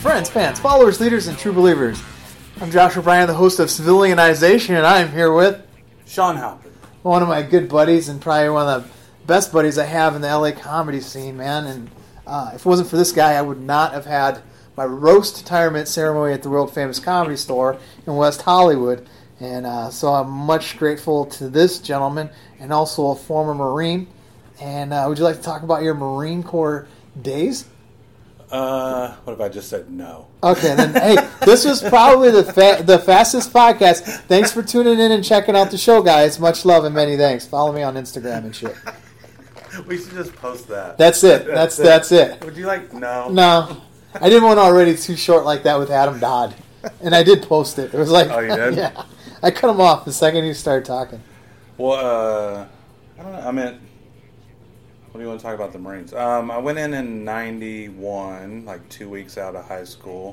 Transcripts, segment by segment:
friends, fans, followers, leaders, and true believers. I'm Josh O'Brien, the host of Civilianization, and I'm here with Sean Halpin. one of my good buddies and probably one of the best buddies I have in the LA comedy scene, man. And if it wasn't for this guy, I would not have had my roast retirement ceremony at the world famous Comedy Store in West Hollywood. And so I'm much grateful to this gentleman and also a former Marine. And would you like to talk about your Marine Corps days? What if I just said no? Okay, then, hey, this was probably the fastest podcast. Thanks for tuning in and checking out the show, guys. Much love and many thanks. Follow me on Instagram and shit. We should just post that. That's it. That's it. Would you like no? No. I did one already too short like that with Adam Dodd. And I did post it. It was like, oh, you did? Yeah. I cut him off the second he started talking. Well, I don't know. I mean, what do you want to talk about the Marines? I went in 91, like 2 weeks out of high school.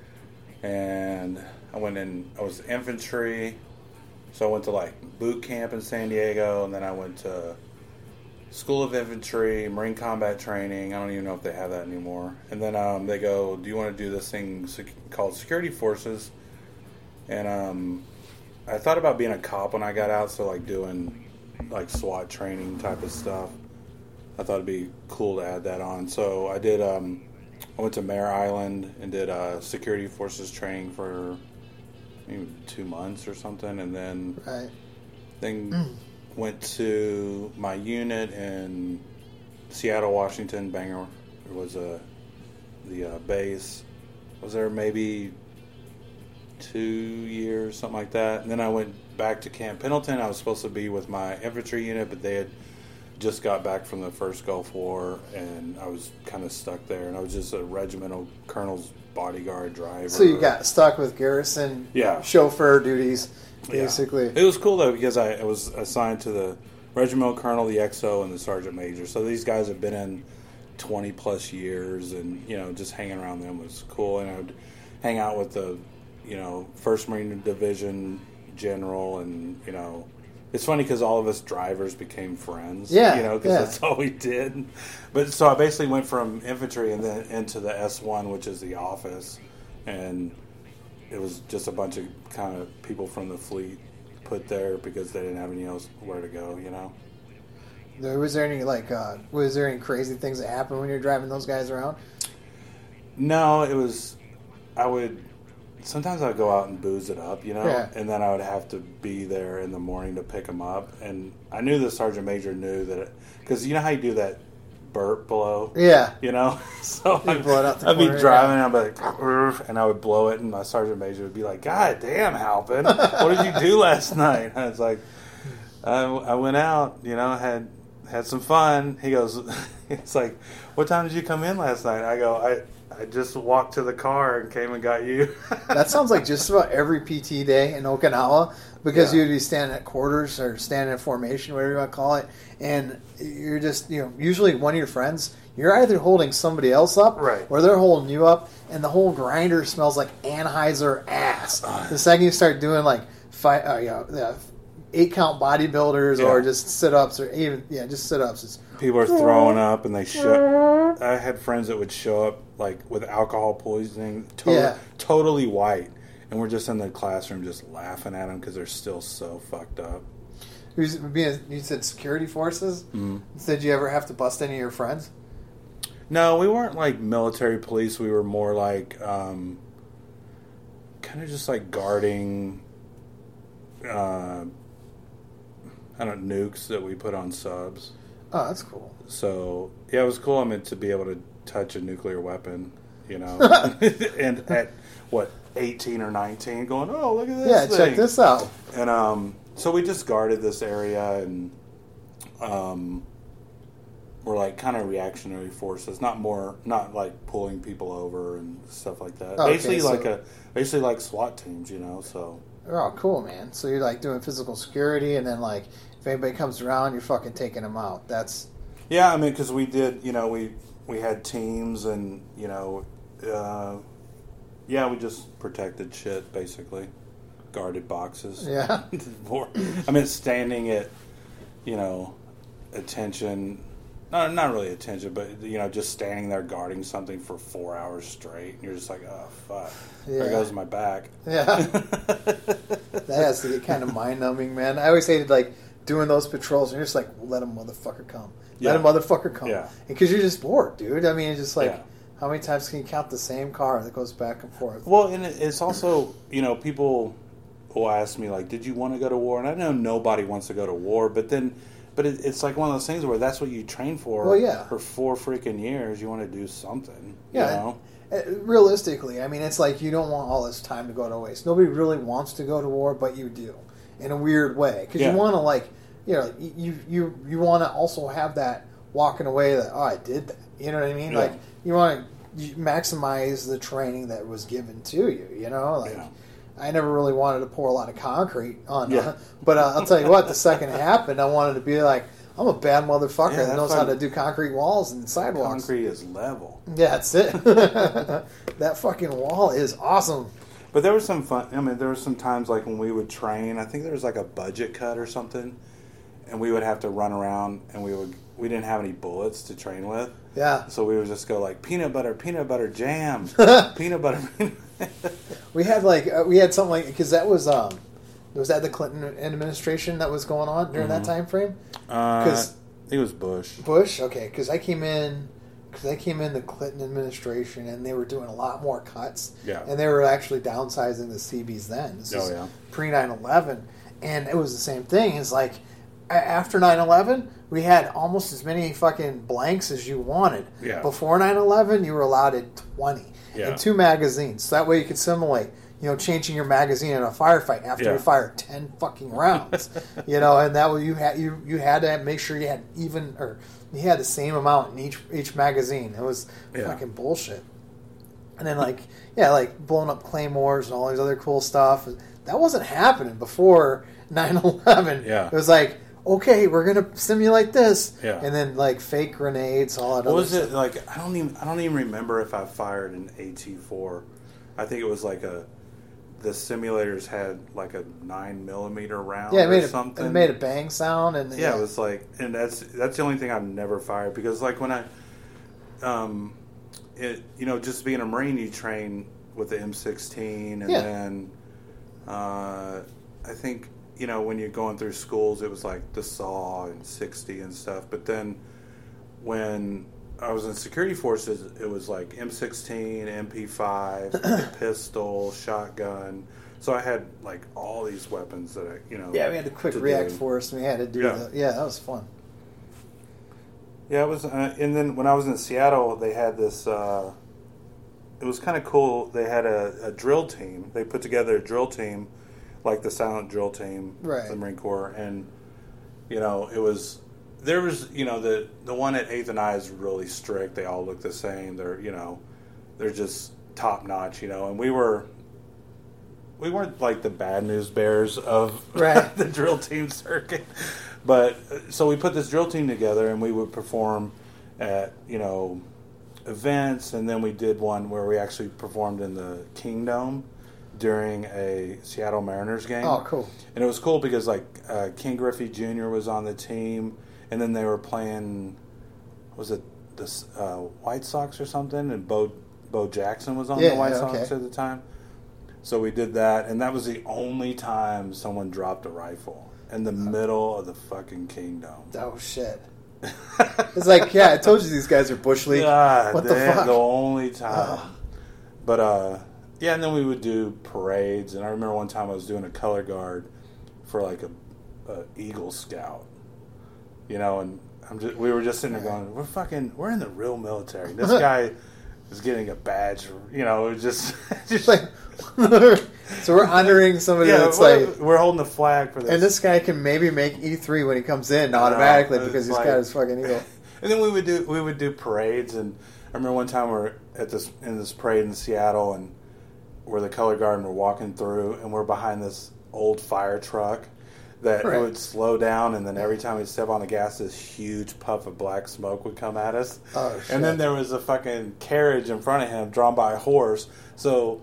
And I was infantry. So I went to like boot camp in San Diego. And then I went to School of Infantry, Marine Combat Training. I don't even know if they have that anymore. And then they go, do you want to do this thing called Security Forces? And I thought about being a cop when I got out, so like doing like SWAT training type of stuff. I thought it'd be cool to add that on. So I did. I went to Mare Island and did Security Forces training for maybe 2 months or something, and then went to my unit in Seattle, Washington. Bangor was the base. I was there maybe 2 years, something like that. And then I went back to Camp Pendleton. I was supposed to be with my infantry unit, but they had just got back from the first Gulf War, and I was kind of stuck there. And I was just a regimental colonel's bodyguard driver. So you got stuck with garrison chauffeur duties, basically. Yeah. It was cool, though, because I was assigned to the regimental colonel, the XO, and the sergeant major. So these guys have been in 20-plus years, and, just hanging around them was cool. And I would hang out with the 1st Marine Division general, and, it's funny because all of us drivers became friends, because that's all we did. But so I basically went from infantry and then into the S1, which is the office, and it was just a bunch of kind of people from the fleet put there because they didn't have where to go, Was there any crazy things that happened when you're driving those guys around? No, sometimes I'd go out and booze it up, and then I would have to be there in the morning to pick them up. And I knew the sergeant major knew that, because you know how you do that burp blow? Yeah. So I'd be driving, and I'd be like, "Urgh," and I would blow it, and my sergeant major would be like, "God damn, Halpin, what did you do last night?" And I was like, I went out, had some fun. He goes, it's like, "What time did you come in last night?" I go, I just walked to the car and came and got you. That sounds like just about every PT day in Okinawa, because you'd be standing at quarters or standing at formation, whatever you want to call it, and you're just, usually one of your friends, you're either holding somebody else up, right, or they're holding you up, and the whole grinder smells like Anheuser ass. The second you start doing like 8-count bodybuilders or just sit-ups, or even just sit-ups, people are throwing up, and they show. I had friends that would show up like with alcohol poisoning, totally white, and we're just in the classroom just laughing at them because they're still so fucked up. You said security forces? Mm-hmm. Did you ever have to bust any of your friends? No, we weren't like military police. We were more like kind of just like guarding nukes that we put on subs. Oh, that's cool. So, it was cool. I mean, to be able to touch a nuclear weapon, and at, 18 or 19, going, oh, look at this thing. Check this out. And so we just guarded this area, and we're like kind of reactionary forces, not like pulling people over and stuff like that. Okay, basically like SWAT teams, so. Oh, cool, man. So you're like doing physical security, and then like if anybody comes around, you're fucking taking them out. That's I mean, because we did, we had teams, and we just protected shit, basically, guarded boxes. Yeah. I mean, standing at attention not really attention, but just standing there guarding something for 4 hours straight. And you're just like, oh fuck, there goes my back. Yeah, that has to get kind of mind numbing, man. I always hated like doing those patrols, and you're just like, let a motherfucker come, let a motherfucker come, because you're just bored, dude. I mean, it's just like, how many times can you count the same car that goes back and forth? Well, and it's also, people will ask me like, did you want to go to war? And I know nobody wants to go to war, but it's like one of those things where that's what you train for. Well, yeah. For 4 freaking years, you want to do something. Yeah. Realistically, I mean, it's like you don't want all this time to go to waste. Nobody really wants to go to war, but you do, in a weird way, because you want to like, you want to also have that walking away that I did that. You know what I mean? Yeah. Like you want to maximize the training that was given to you. I never really wanted to pour a lot of concrete on, but I'll tell you what, the second it happened, I wanted to be like, I'm a bad motherfucker that knows how to do concrete walls and sidewalks. Concrete is level. Yeah, that's it. That fucking wall is awesome. But there was some fun. I mean, there were some times like when we would train. I think there was like a budget cut or something, and we would have to run around, and we didn't have any bullets to train with. Yeah. So we would just go like peanut butter jam, peanut butter. We had something like, because that was that the Clinton administration that was going on during that time frame? Because it was Bush. Bush, okay. Because I came in the Clinton administration, and they were doing a lot more cuts. Yeah. And they were actually downsizing the CBs then. This is pre 9/11, and it was the same thing. It's like after 9/11, we had almost as many fucking blanks as you wanted. Yeah. Before 9/11, you were allotted 20 and 2 magazines. So that way you could simulate, changing your magazine in a firefight after you fire 10 fucking rounds. And that way you had to make sure you had you had the same amount in each magazine. It was fucking bullshit. And then like blowing up claymores and all these other cool stuff. That wasn't happening before 9/11. Yeah. It was like, okay, we're gonna simulate this, and then like fake grenades, all that. What other was stuff. it like? I don't even remember if I fired an AT-4. I think it was like the simulators had like a 9mm round. Or something. It made a bang sound, and it was like, and that's the only thing I've never fired, because like when just being a Marine, you train with the M16, and then I think. When you're going through schools, it was like the SAW and 60 and stuff. But then when I was in security forces, it was like M16, MP5, pistol, shotgun. So I had like all these weapons that I. Yeah, we had a quick react force, and we had to do that. Yeah, that was fun. Yeah, it was. And then when I was in Seattle, they had this. It was kind of cool. They had a drill team. They put together a drill team. Like the silent drill team, the Marine Corps, and there was the one at 8th and I is really strict. They all look the same. They're just top notch, and we weren't like the bad news bears of the drill team circuit. But so we put this drill team together, and we would perform at events, and then we did one where we actually performed in the Kingdom during a Seattle Mariners game. Oh, cool. And it was cool because, like, Ken Griffey Jr. was on the team, and then they were playing, was it the White Sox or something? And Bo Jackson was on the White Sox at the time. So we did that, and that was the only time someone dropped a rifle in the middle of the fucking Kingdom. Oh, shit. It's like, I told you these guys are Bush League. What the fuck? The only time. But, yeah, and then we would do parades, and I remember one time I was doing a color guard for like a Eagle Scout, and we were just sitting there going, we're in the real military. This guy is getting a badge, it was just like, so we're honoring somebody that's we're holding the flag for this, and this guy can maybe make E3 when he comes in automatically because he's got his fucking Eagle. And then we would do parades, and I remember one time we were in this parade in Seattle, and where the color guard were walking through, and we're behind this old fire truck that would slow down, and then every time we'd step on the gas, this huge puff of black smoke would come at us. Oh, shit. And then there was a fucking carriage in front of him drawn by a horse. So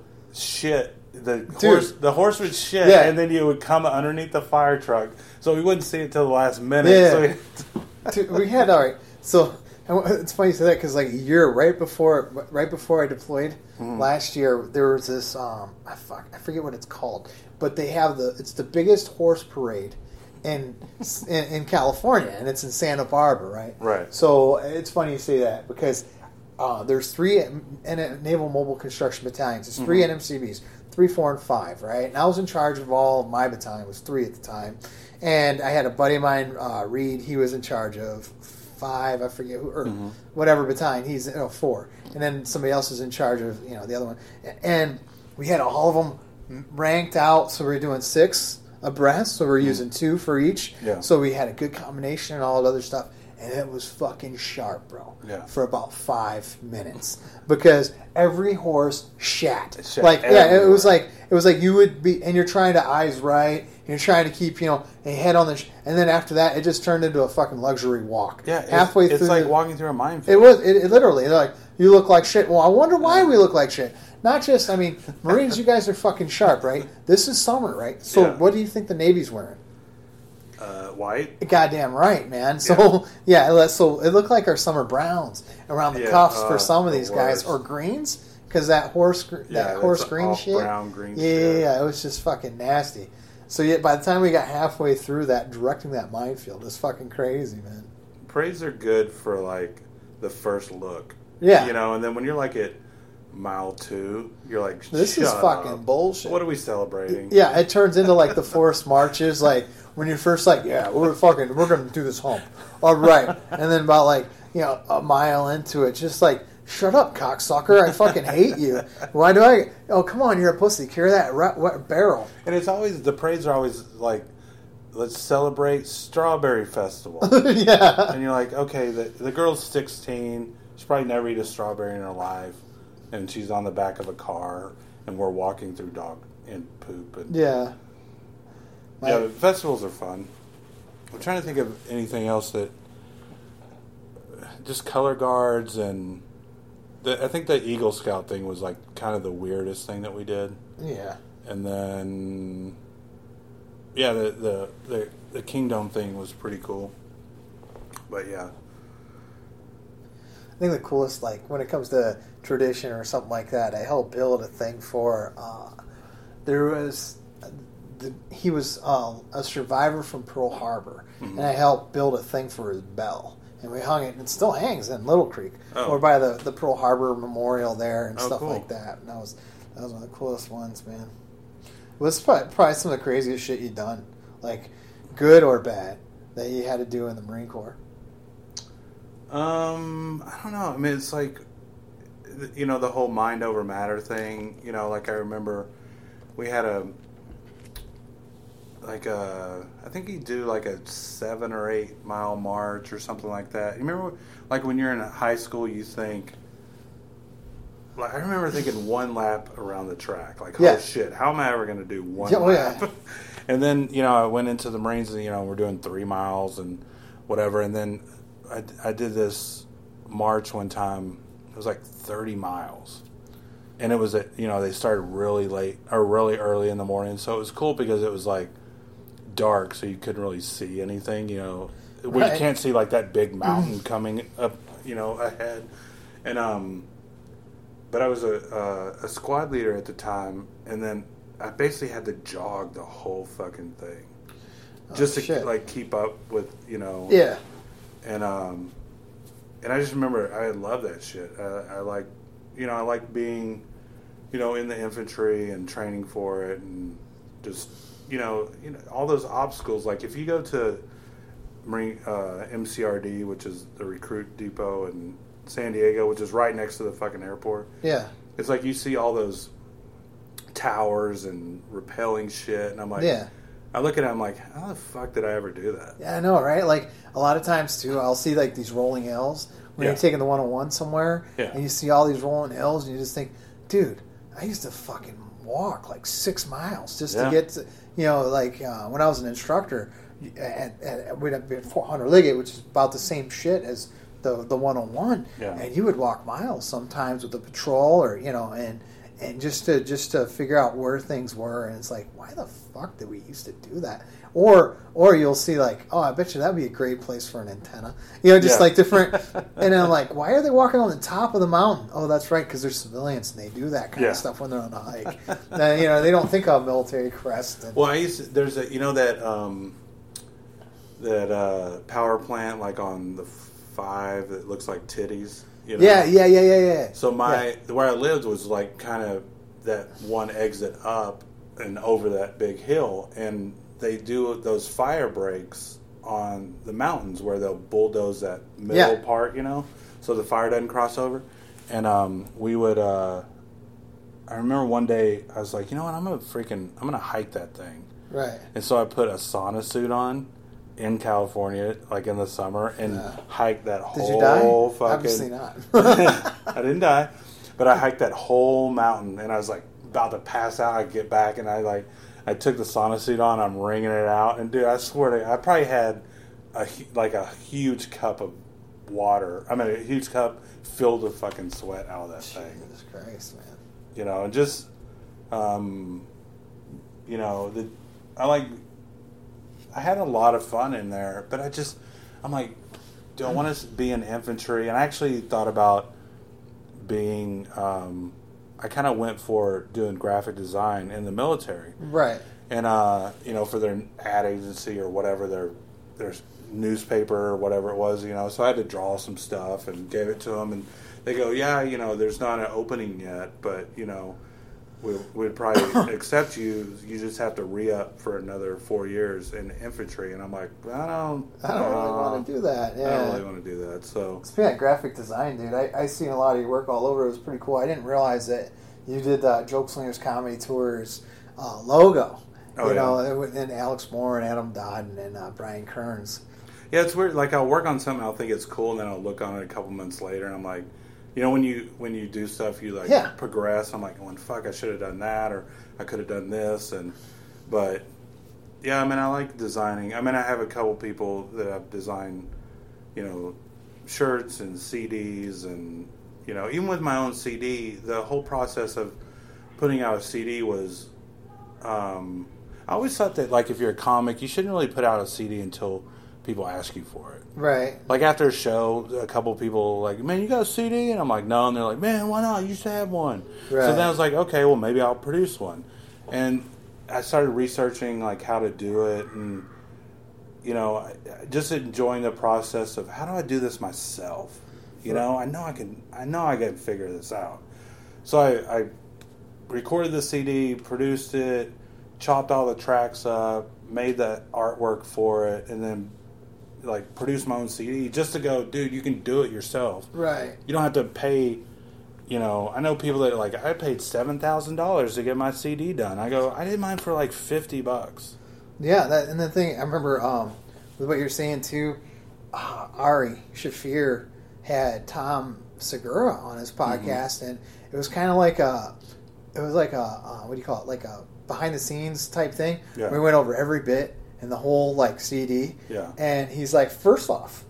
the horse would shit, and then you would come underneath the fire truck. So we wouldn't see it till the last minute. Yeah. So we had, all right, so And it's funny you say that because like a year right before I deployed last year, there was this I forget what it's called, but they have it's the biggest horse parade in California, and it's in Santa Barbara, right? Right. So it's funny you say that because there's 3 Naval Mobile Construction Battalions. There's 3 NMCBs, 3, 4, and 5, right? And I was in charge of all of my battalion. It was 3 at the time, and I had a buddy of mine, Reed. He was in charge of 5, I forget who, or whatever battalion. He's 4, and then somebody else is in charge of the other one. And we had all of them ranked out, so we were doing 6 abreast. So we were using 2 for each. Yeah. So we had a good combination and all that other stuff. And it was fucking sharp, bro. Yeah. For about 5 minutes because every horse shat. Everywhere. It was like you would be, and you're trying to eyes right. And you're trying to keep a head on the, and then after that, it just turned into a fucking luxury walk. Yeah, halfway through, it's like walking through a minefield. It was. It literally. They're like, you look like shit. Well, I wonder why we look like shit. Not just. I mean, Marines, you guys are fucking sharp, right? This is summer, right? So, what do you think the Navy's wearing? White. Goddamn right, man. So so it looked like our summer browns around the cuffs for some of these guys, or greens, because that horse green shit. Brown green. Yeah, it was just fucking nasty. So by the time we got halfway through that, directing that minefield, it was fucking crazy, man. Parades are good for like the first look. Yeah, and then when you're like at mile 2, you're like, this is fucking bullshit. What are we celebrating? Yeah, it turns into like the forced marches, like. When you're first like, we're going to do this hump. All right. And then about like, a mile into it, just like, shut up, cocksucker. I fucking hate you. Why do I? Oh, come on, you're a pussy. Carry that barrel. And it's always, the parades are always like, let's celebrate Strawberry Festival. Yeah. And you're like, okay, the girl's 16. She's probably never eaten a strawberry in her life. And she's on the back of a car. And we're walking through dog and poop. And yeah. Yeah, festivals are fun. I'm trying to think of anything else that... Just color guards and... I think the Eagle Scout thing was like kind of the weirdest thing that we did. Yeah. And then... Yeah, the Kingdom thing was pretty cool. But yeah. I think the coolest, like, when it comes to tradition or something like that, I helped build a thing for... he was a survivor from Pearl Harbor, and I helped build a thing for his bell. And we hung it, and it still hangs in Little Creek, or by the Pearl Harbor Memorial there and stuff like that. And that was one of the coolest ones, man. It was probably some of the craziest shit you've done, like good or bad, that you had to do in the Marine Corps. I don't know. I mean, it's like, the whole mind over matter thing. Like I remember we had I think he'd do like a 7 or 8 mile march or something like that. You remember, like when you're in high school, you think, like I remember thinking 1 lap around the track. Like, oh shit, how am I ever going to do 1 lap? Yeah. And then, I went into the Marines and, we're doing 3 miles and whatever. And then I did this march one time. It was like 30 miles. And it was they started really late or really early in the morning. So it was cool because it was like dark, so you couldn't really see anything. We can't see like that big mountain coming up, ahead. And but I was a squad leader at the time, and then I basically had to jog the whole fucking thing just to like keep up with Yeah. And I just remember I love that shit. I like being in the infantry and training for it, and just all those obstacles. Like if you go to Marine MCRD, which is the recruit depot in San Diego, which is right next to the fucking airport. Yeah. It's like you see all those towers and rappelling shit, and I'm like, I look at it, I'm like, how the fuck did I ever do that? Yeah, I know, right? Like a lot of times too, I'll see like these rolling hills when you're taking the 101 somewhere, and you see all these rolling hills, and you just think, dude, I used to fucking walk like 6 miles just to get to, when I was an instructor, we'd have been 400 Liggett, which is about the same shit as the 101, and you would walk miles sometimes with the patrol, or and just to figure out where things were, and it's like, why the fuck did we used to do that? or you'll see like, oh, I bet you that'd be a great place for an antenna. You know, just like different. And then I'm like, why are they walking on the top of the mountain? Oh, that's right, because they're civilians and they do that kind of stuff when they're on a hike. Then, you know, they don't think of military crest. And, well, there's a that power plant like on the 5 that looks like titties. You know? Yeah. So where I lived was like kind of that one exit up and over that big hill, and they do those fire breaks on the mountains where they'll bulldoze that middle part, you know, so the fire doesn't cross over. And we would. I remember one day I was like, you know what, I'm gonna hike that thing. Right. And so I put a sauna suit on in California, like in the summer, and hiked that whole. Did you die? Fucking. Obviously not. I didn't die, but I hiked that whole mountain, and I was like about to pass out. I get back, and I took the sauna suit on. I'm wringing it out, and dude, I swear to you, I probably had a huge cup of water. I mean, a huge cup filled with fucking sweat out of that thing. Jesus Christ, man. You know, and just, you know, I had a lot of fun in there, but I'm like, do I want to be in infantry? And I actually thought about being, I kind of went for doing graphic design in the military. Right. And, you know, for their ad agency or whatever, their newspaper or whatever it was, you know, so I had to draw some stuff and gave it to them, and they go, yeah, you know, there's not an opening yet, but, you know, we'd probably accept you. You just have to re-up for another 4 years in infantry. And I'm like, I don't really want to do that. Yeah. I don't really want to do that. So speaking of graphic design, dude, I seen a lot of your work all over. It was pretty cool. I didn't realize that you did Joke Slingers Comedy Tours logo. You know, and Alex Moore and Adam Dodd and Brian Kearns. Yeah, it's weird. Like, I'll work on something, I'll think it's cool, and then I'll look on it a couple months later, and I'm like, you know, when you do stuff, you like progress. I'm like, going, fuck, I should have done that, or I could have done this, but yeah, I mean, I like designing. I mean, I have a couple people that I've designed, you know, shirts and CDs, and you know, even with my own CD, the whole process of putting out a CD was, I always thought that like if you're a comic, you shouldn't really put out a CD until people ask you for it. Right. Like after a show, a couple people like, man, you got a CD? And I'm like, no. And they're like, man, why not? You used to have one. Right. So then I was like, okay, well, maybe I'll produce one. And I started researching like how to do it, and you know, just enjoying the process of how do I do this myself. You know, I know I can figure this out. So I recorded the CD, produced it, chopped all the tracks up, made the artwork for it, and then like produced my own CD just to go, dude, you can do it yourself. Right. You don't have to pay. You know, I know people that are like, I paid $7,000 to get my CD done. I go, I did mine for like $50. Yeah, and the thing I remember with what you're saying too, Ari Shafir had Tom Segura on his podcast, and it was kind of like a what do you call it, like a behind the scenes type thing. Yeah. We went over every bit and the whole like CD. Yeah. And he's like, first off,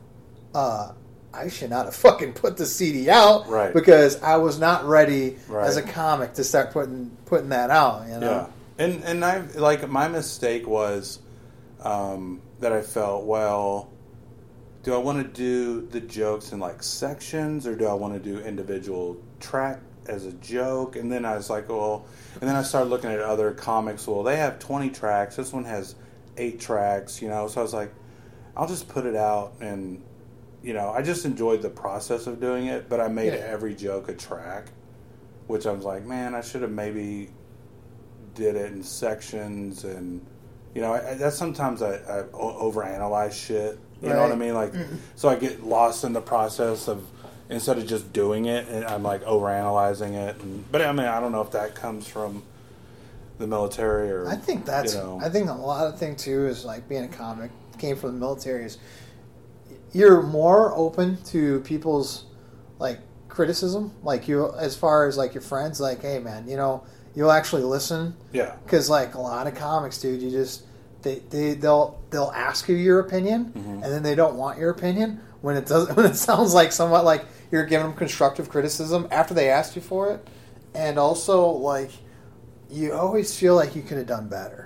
I should not have fucking put the CD out, right? Because I was not ready as a comic to start putting that out. You know. Yeah. And I like my mistake was that I felt, well, do I want to do the jokes in like sections, or do I want to do individual track as a joke? And then I was like, well, and then I started looking at other comics. Well, they have 20 tracks. This one has 8 tracks, you know. So I was like, I'll just put it out, and you know, I just enjoyed the process of doing it. But I made every joke a track, which I was like, man, I should have maybe did it in sections, and you know, that's sometimes I overanalyze shit. You know what I mean? Like, so I get lost in the process of, instead of just doing it, and I'm like overanalyzing it. But I mean, I don't know if that comes from the military or. I think that's. You know. I think a lot of thing too is like being a comic came from the military. Is you're more open to people's like criticism, like you as far as like your friends, like, hey man, you know, you'll actually listen. Yeah. Because like a lot of comics, dude, you just. They'll ask you your opinion, and then they don't want your opinion when it sounds like somewhat like you're giving them constructive criticism after they asked you for it, and also like you always feel like you could have done better,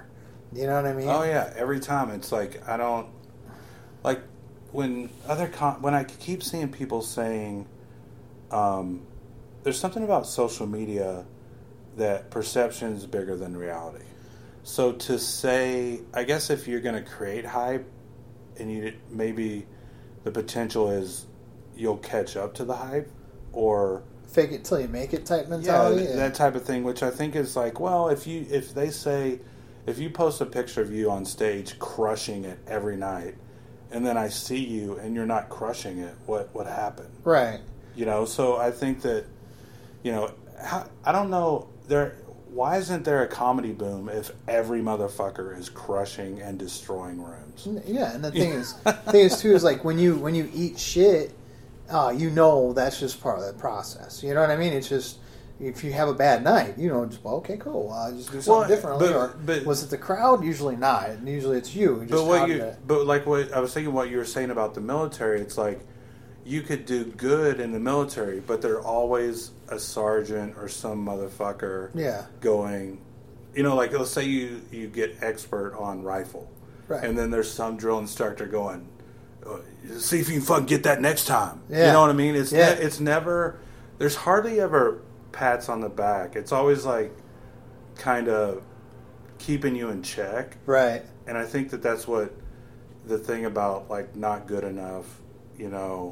You know what I mean? Oh yeah, every time it's like I don't like when when I keep seeing people saying, there's something about social media that perception is bigger than reality. So to say, I guess if you're going to create hype, and maybe the potential is you'll catch up to the hype, or fake it till you make it type mentality. Yeah, that type of thing, which I think is like, well, if they say, if you post a picture of you on stage crushing it every night, and then I see you and you're not crushing it, what happened? Right. You know, so I think that, you know, I don't know, why isn't there a comedy boom if every motherfucker is crushing and destroying rooms? Yeah, and the thing is too is like when you eat shit, you know that's just part of the process. You know what I mean? It's just if you have a bad night, you know, just okay, cool. Just do something differently. But was it the crowd? Usually not. Usually it's you. But like what I was thinking, what you were saying about the military, it's like you could do good in the military, but there's always a sergeant or some motherfucker going, you know, like let's say you get expert on rifle, right, and then there's some drill instructor going, see if you can fucking get that next time. Yeah. You know what I mean? It's never, there's hardly ever pats on the back. It's always like kind of keeping you in check. Right. And I think that's what the thing about like not good enough, you know,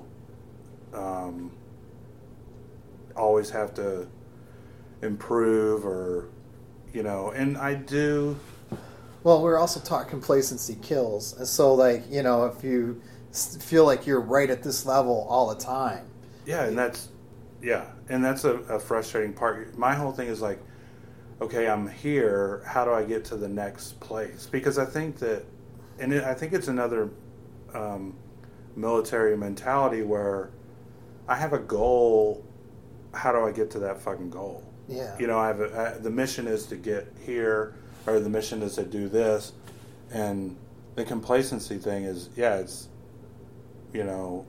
always have to improve or, you know, and I do. Well, we're also taught complacency kills. And so like, you know, if you feel like you're right at this level all the time. Yeah, and that's a frustrating part. My whole thing is like, okay, I'm here. How do I get to the next place? Because I think that, I think it's another military mentality where I have a goal. How do I get to that fucking goal? Yeah. You know, the mission is to get here, or the mission is to do this, and the complacency thing is, it's, you know,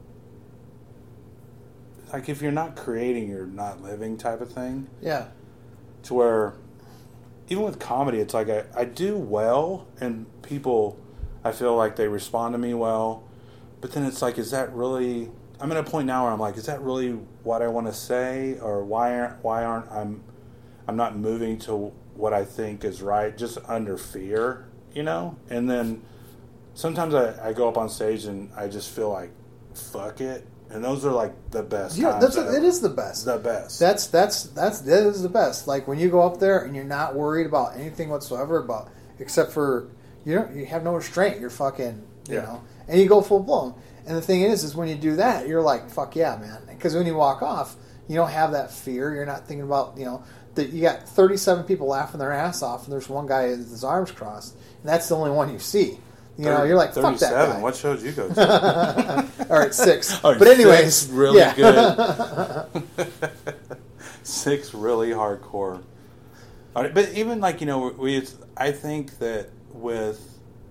like if you're not creating, you're not living type of thing. Yeah. To where, even with comedy, it's like I do well, and people, I feel like they respond to me well, but then it's like, is that really? I'm at a point now where I'm like, is that really what I want to say, or why aren't I'm not moving to what I think is right, just under fear, you know? And then sometimes I go up on stage and I just feel like, fuck it. And those are like the best times. It is the best. The best. That is the best. Like when you go up there and you're not worried about anything whatsoever except for you have no restraint. You're fucking, you know, and you go full blown. And the thing is when you do that, you're like, fuck yeah, man. Because when you walk off, you don't have that fear. You're not thinking about, you know, that you got 37 people laughing their ass off, and there's one guy with his arms crossed, and that's the only one you see. You know, you're like, fuck that guy. What shows you go to? All right, 6. But anyways, 6 really good. 6 really hardcore. All right, but even like, you know, I think that with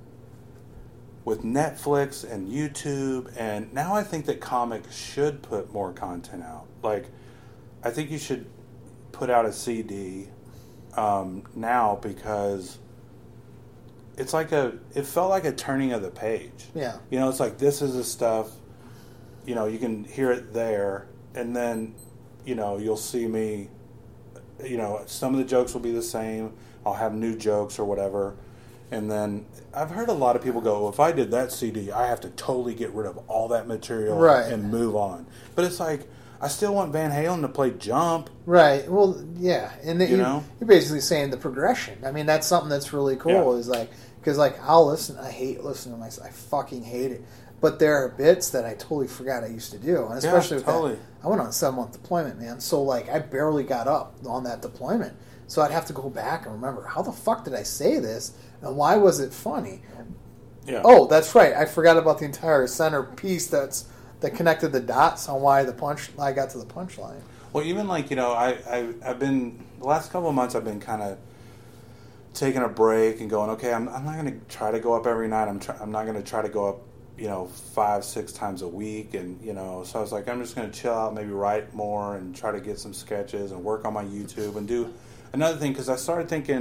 Netflix and YouTube, and now I think that comics should put more content out. Like, I think you should put out a CD now, because it's like it felt like a turning of the page. Yeah. You know, it's like, this is the stuff, you know, you can hear it there, and then, you know, you'll see me, you know, some of the jokes will be the same. I'll have new jokes or whatever. And then I've heard a lot of people go, well, if I did that CD, I have to totally get rid of all that material and move on. But it's like, I still want Van Halen to play Jump. Right. Well, yeah. And you're basically saying the progression. I mean, that's something that's really cool. Is like, because like I'll listen. I hate listening to myself. I fucking hate it. But there are bits that I totally forgot I used to do, and especially with that, I went on a 7-month deployment, man. So like I barely got up on that deployment. So I'd have to go back and remember, how the fuck did I say this, and why was it funny? Yeah. Oh, that's right. I forgot about the entire center piece that connected the dots on why I got to the punchline. Well, even like, you know, I've been, the last couple of months I've been kind of taking a break and going, okay, I'm not going to try to go up every night. I'm not going to try to go up, you know, 5-6 times a week, and you know, so I was like, I'm just going to chill out, maybe write more and try to get some sketches and work on my YouTube and do another thing, because I started thinking,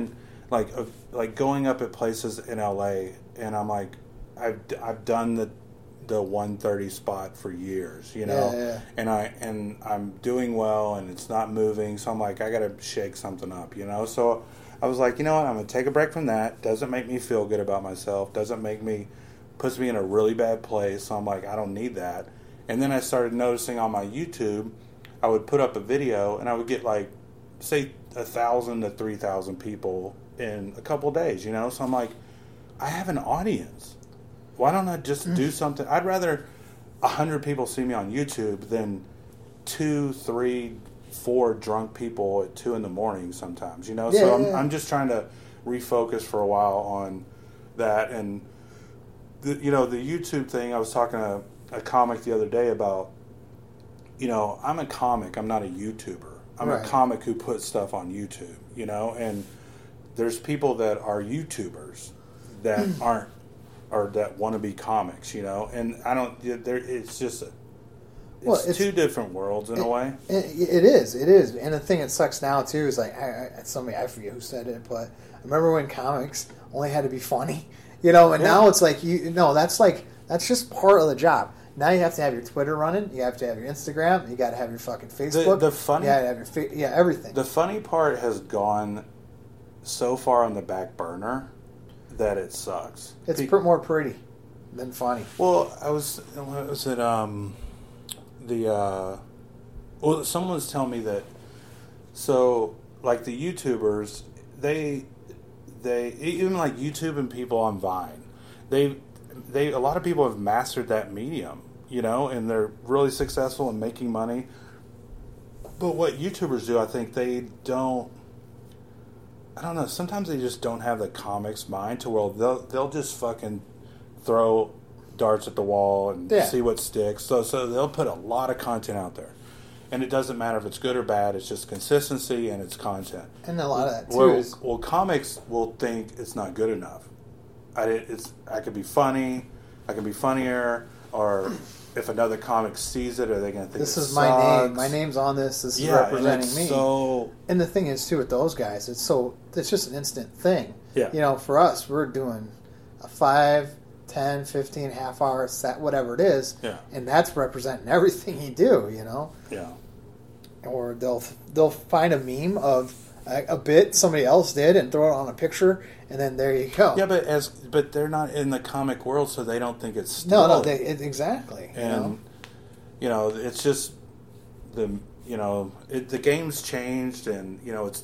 like going up at places in LA, and I'm like, I've done the 130 spot for years, you know, and I'm doing well, and it's not moving, so I'm like, I gotta shake something up, you know. So I was like, you know what, I'm gonna take a break from that. Doesn't make me feel good about myself. Puts me in a really bad place. So I'm like, I don't need that. And then I started noticing on my YouTube, I would put up a video, and I would get like, say, 1,000 to 3,000 people in a couple of days, you know. So I'm like, I have an audience. Why don't I just do something? I'd rather 100 people see me on YouTube than 2, 3, 4 drunk people at 2 a.m. sometimes, you know. I'm just trying to refocus for a while on that. And the YouTube thing, I was talking to a comic the other day about, you know, I'm a comic, I'm not a YouTuber. I'm a comic who puts stuff on YouTube, you know, and there's people that are YouTubers that aren't, or that want to be comics, you know, and I don't, it's just, it's two different worlds in a way. It is. And the thing that sucks now, too, is like, somebody, I forget who said it, but I remember when comics only had to be funny, you know, and now it's like, that's just part of the job. Now you have to have your Twitter running, you have to have your Instagram, you got to have your fucking Facebook, the funny, you got to have your everything. The funny part has gone so far on the back burner that it sucks. It's more pretty than funny. Well, someone was telling me that, so, like, the YouTubers, they even like YouTube and people on Vine, a lot of people have mastered that medium, you know, and they're really successful in making money. But what YouTubers do, I think I don't know, sometimes they just don't have the comics mind to where they'll just fucking throw darts at the wall and see what sticks. So they'll put a lot of content out there. And it doesn't matter if it's good or bad, it's just consistency and it's content. And a lot of that too is... Well, comics will think it's not good enough. I could be funny, I can be funnier, or if another comic sees it, are they going to think this is sucks? My name? My name's on this. This is representing me. So, and the thing is, too, with those guys, it's just an instant thing. Yeah. You know, for us, we're doing a 5, 10, 15, half-hour set, whatever it is, and that's representing everything you do, you know? Yeah. Or they'll find a meme of a bit somebody else did and throw it on a picture, and then there you go. Yeah, but they're not in the comic world, so they don't think it's still. No, exactly. And you know, it's just the game's changed, and you know,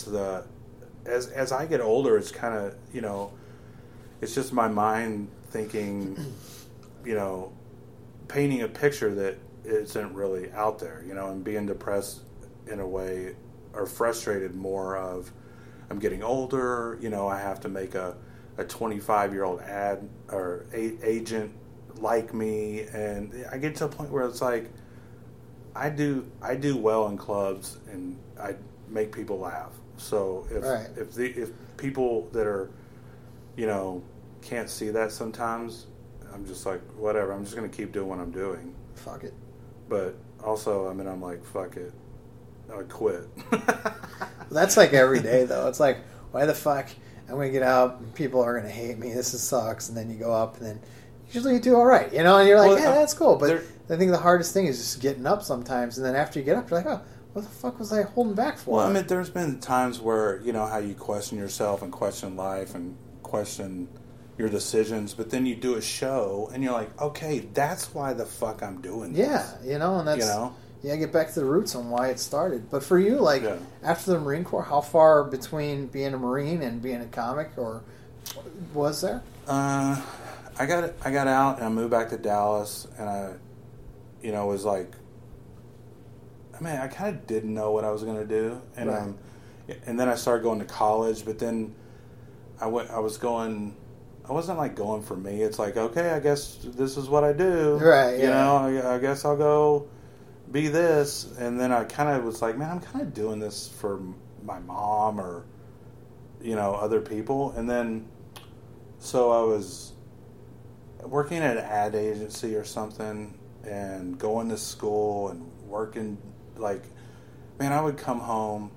as I get older, it's kind of, you know, it's just my mind thinking, you know, painting a picture that isn't really out there, you know, and being depressed in a way, or frustrated more of, I'm getting older, you know, I have to make a 25-year-old ad or agent like me, and I get to a point where it's like, I do well in clubs and I make people laugh. So if people that are, you know, can't see that sometimes, I'm just like, whatever, I'm just going to keep doing what I'm doing. Fuck it. But also, I mean, I'm like, fuck it, I quit. That's like every day, though. It's like, why the fuck? I'm going to get out, and people are going to hate me. This sucks. And then you go up, and then usually you do all right, you know? And you're like, that's cool. But I think the hardest thing is just getting up sometimes. And then after you get up, you're like, oh, what the fuck was I holding back for? Well, I mean, there's been times where, you know, how you question yourself and question life and question your decisions, but then you do a show, and you're like, okay, that's why the fuck I'm doing this. Yeah, you know, and that's... You know? Yeah, get back to the roots on why it started. But for you, like, after the Marine Corps, how far between being a Marine and being a comic, or was there? I got out, and I moved back to Dallas, and I, you know, was like, I mean, I kind of didn't know what I was going to do, and and then I started going to college, but then I wasn't like going for me. It's like, okay, I guess this is what I do. Right, you know, I guess I'll go be this. And then I kind of was like, man, I'm kind of doing this for my mom or, you know, other people. And then, so I was working at an ad agency or something and going to school and working, like, man, I would come home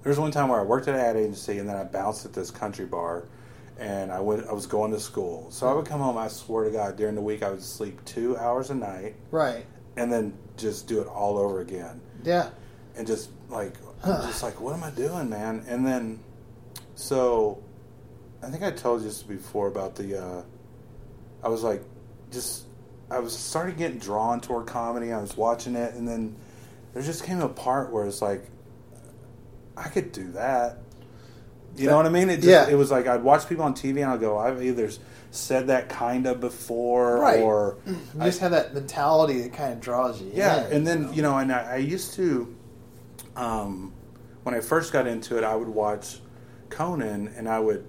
There was one time where I worked at an ad agency, and then I bounced at this country bar, and I was going to school. So I would come home. I swear to God, during the week I would sleep 2 hours a night, Right. and then just do it all over again. Yeah. And just like, what am I doing, man? And then, so, I think I told you this before about I was like, I was starting getting drawn toward comedy. I was watching it, and then there just came a part where it's like, I could do that. You know what I mean? It was like I'd watch people on TV, and I'd go, I've either said that kind of before, right. or you just have that mentality that kind of draws you. Yeah, and then and I used to, when I first got into it, I would watch Conan, and I would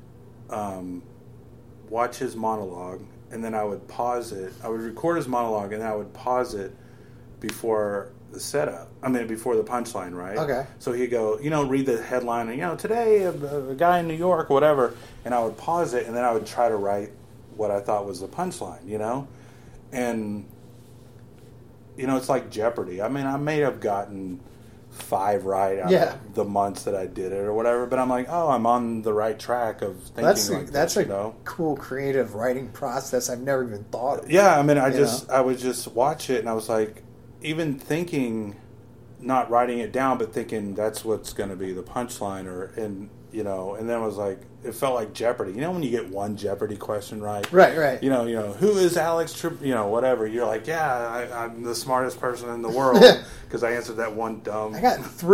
watch his monologue, and then I would pause it. I would record his monologue, and then I would pause it before the setup. I mean, before the punchline, right? Okay. So he'd go, read the headline, and, today a guy in New York, whatever, and I would pause it, and then I would try to write what I thought was the punchline, And, it's like Jeopardy. I mean, I may have gotten 5 right out of the months that I did it or whatever, but I'm like, I'm on the right track of thinking that's a cool creative writing process I've never even thought of. Yeah, I mean, I would just watch it, and I was like, even thinking, not writing it down, but thinking that's what's going to be the punchline, and then it was like, it felt like Jeopardy. When you get one Jeopardy question right? Right. Who is Alex whatever. You're like, I'm the smartest person in the world because I answered that one dumb. I got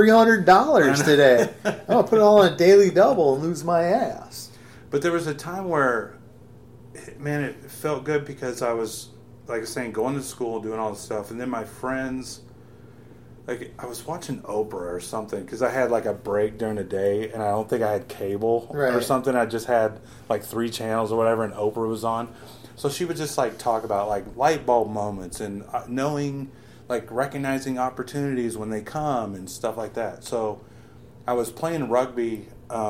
$300 today. I'm going to put it all on a daily double and lose my ass. But there was a time where, man, it felt good because I was, like I was saying, going to school, doing all this stuff, and then my friends, like, I was watching Oprah or something because I had like a break during the day, and I don't think I had cable or something. I just had like 3 channels or whatever, and Oprah was on. So she would just like talk about like light bulb moments and knowing, like recognizing opportunities when they come and stuff like that. So I was playing rugby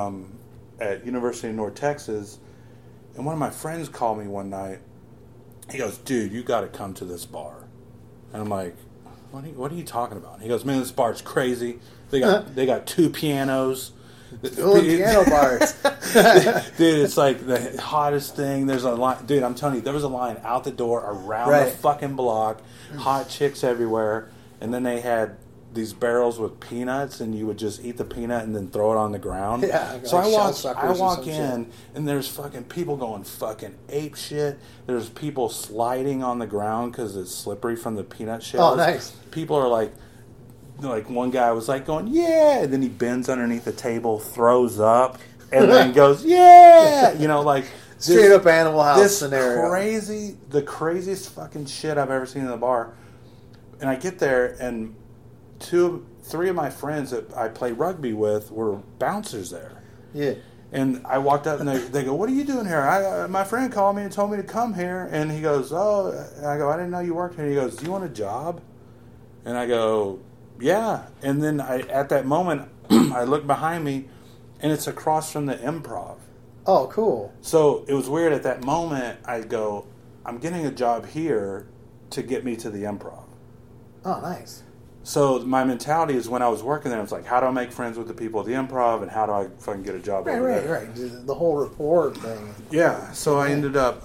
at University of North Texas, and one of my friends called me one night. He goes, "Dude, you got to come to this bar." And I'm like, What are you talking about? And he goes, "Man, this bar's crazy. They got 2 pianos. Piano bars." Dude, it's like the hottest thing. There's a line. Dude, I'm telling you, there was a line out the door around the fucking block. Hot chicks everywhere. And then they had these barrels with peanuts, and you would just eat the peanut and then throw it on the ground. Yeah, so I walk in, and there's fucking people going fucking ape shit. There's people sliding on the ground because it's slippery from the peanut shells. Oh, nice. People are like one guy was like going, "Yeah," and then he bends underneath the table, throws up, and then goes, "Yeah," like straight up Animal House scenario. The craziest fucking shit I've ever seen in the bar. And I get there, and 3 of my friends that I play rugby with were bouncers there. Yeah. And I walked up, and they go, "What are you doing here?" My friend called me and told me to come here. And he goes, "Oh," and I go, "I didn't know you worked here." He goes, "Do you want a job?" And I go, "Yeah." And then at that moment, I look behind me, and it's across from the Improv. Oh, cool. So it was weird at that moment. I go, "I'm getting a job here to get me to the Improv." Oh, nice. So my mentality is when I was working there, it's like, how do I make friends with the people at the Improv, and how do I fucking get a job over there? Right. The whole rapport thing. Yeah. So I ended up,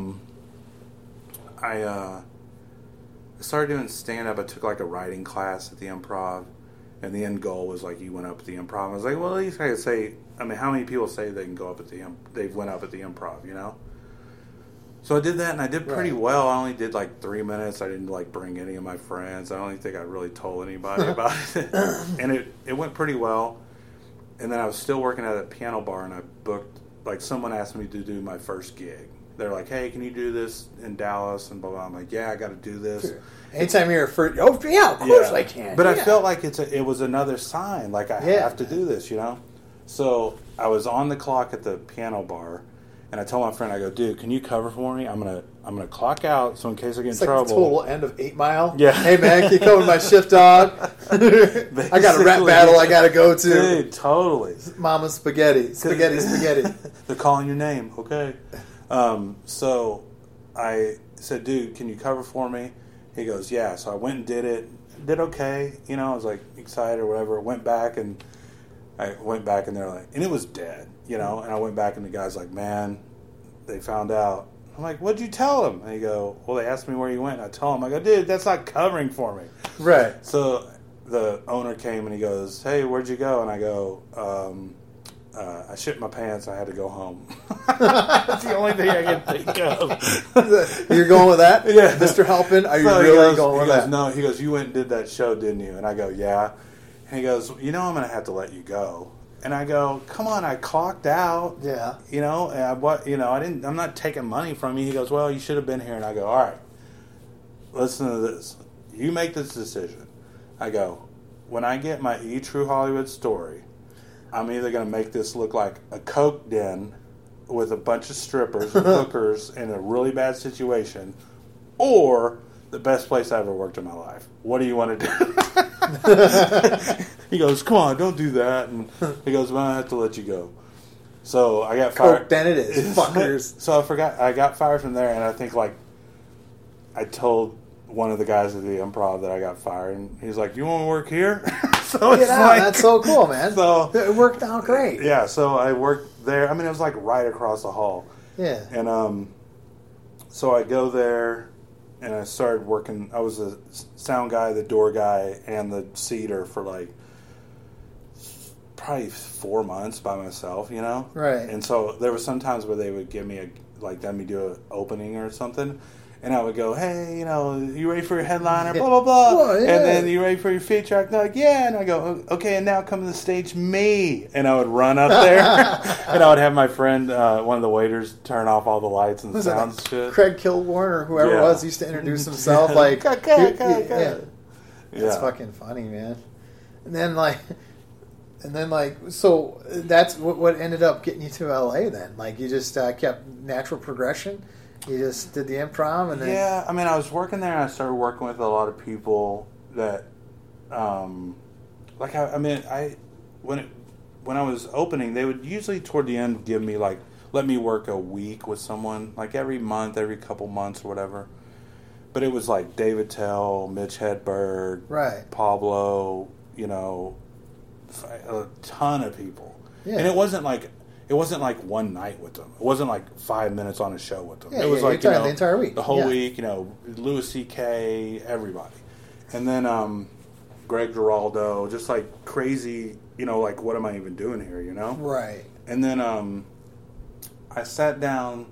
I started doing stand-up. I took like a writing class at the Improv, and the end goal was like you went up at the Improv. I was like, well, at least I could say, I mean, how many people say they can go up at they went up at the Improv, So I did that, and I did pretty well. I only did like 3 minutes. I didn't like bring any of my friends. I don't even think I really told anybody about it. And it went pretty well. And then I was still working at a piano bar, and I booked, like someone asked me to do my first gig. They're like, "Hey, can you do this in Dallas?" And blah, blah. I'm like, "Yeah, I got to do this." Sure. Anytime you're first, of course I can. But I felt like it was another sign, like I have to do this, So I was on the clock at the piano bar. And I told my friend, I go, "Dude, can you cover for me? I'm gonna clock out, so in case I get in trouble." It's like the total end of 8 Mile. Yeah. Hey man, can you cover my shift dog? I got a rap battle I gotta go to. Dude, totally. Mama spaghetti. They're calling your name. Okay. So I said, "Dude, can you cover for me?" He goes, "Yeah." So I went and did it. Did okay. I was like excited or whatever. Went back, and I went back and they're like, and it was dead, you know. And I went back and the guy's like, man, they found out. I'm like, what'd you tell them? And he go, well, they asked me where you went. And I told him, I go, dude, that's not covering for me. Right. So the owner came and he goes, hey, where'd you go? And I go, I shit my pants. I had to go home. That's the only thing I can think of. You're going with that? Yeah. Mr. Halpin, are you So really going with that? No, he goes, you went and did that show, didn't you? And I go, yeah. And he goes, you know I'm going to have to let you go. And I go, come on, I clocked out. Yeah. You know, and I'm not taking money from you. He goes, well, you should have been here. And I go, all right, listen to this. You make this decision. I go, when I get my True Hollywood story, I'm either going to make this look like a coke den with a bunch of strippers and hookers in a really bad situation, or the best place I ever worked in my life. What do you want to do? He goes, come on, don't do that. And he goes, well, I have to let you go. So I got fired. Coke den it is, fuckers. So I got fired from there, and I think, like, I told one of the guys at the Improv that I got fired, and he's like, you want to work here? So it's like, that's so cool, man. So it worked out great. Yeah, so I worked there. I mean, it was like right across the hall. Yeah. And so I go there, and I started working. I was the sound guy, the door guy, and the seater for like probably 4 months by myself, you know? Right. And so there were some times where they would give me let me do an opening or something. And I would go, hey, you know, you ready for your headliner? Blah, blah, blah. Well, yeah. And then, you ready for your feature? They're like, yeah. And I go, okay, and now come to the stage, me. And I would run up there. And I would have my friend, one of the waiters, turn off all the lights and sounds and shit. Craig Kilborn or whoever it was used to introduce himself. Like, yeah. That's fucking funny, man. And then, so that's what ended up getting you to LA then? Like, you just kept natural progression? You just did the Improv and then... Yeah, I mean, I was working there and I started working with a lot of people that, when I was opening, they would usually toward the end give me, like, let me work a week with someone, like every month, every couple months or whatever. But it was like David Tell, Mitch Hedberg, right, Pablo, you know, a ton of people. Yeah. And it wasn't like one night with them. It wasn't like 5 minutes on a show with them. Yeah, it was like, the entire week. The whole week, you know, Louis C.K., everybody. And then Greg Giraldo, just like crazy, you know, like, what am I even doing here, you know? Right. And then I sat down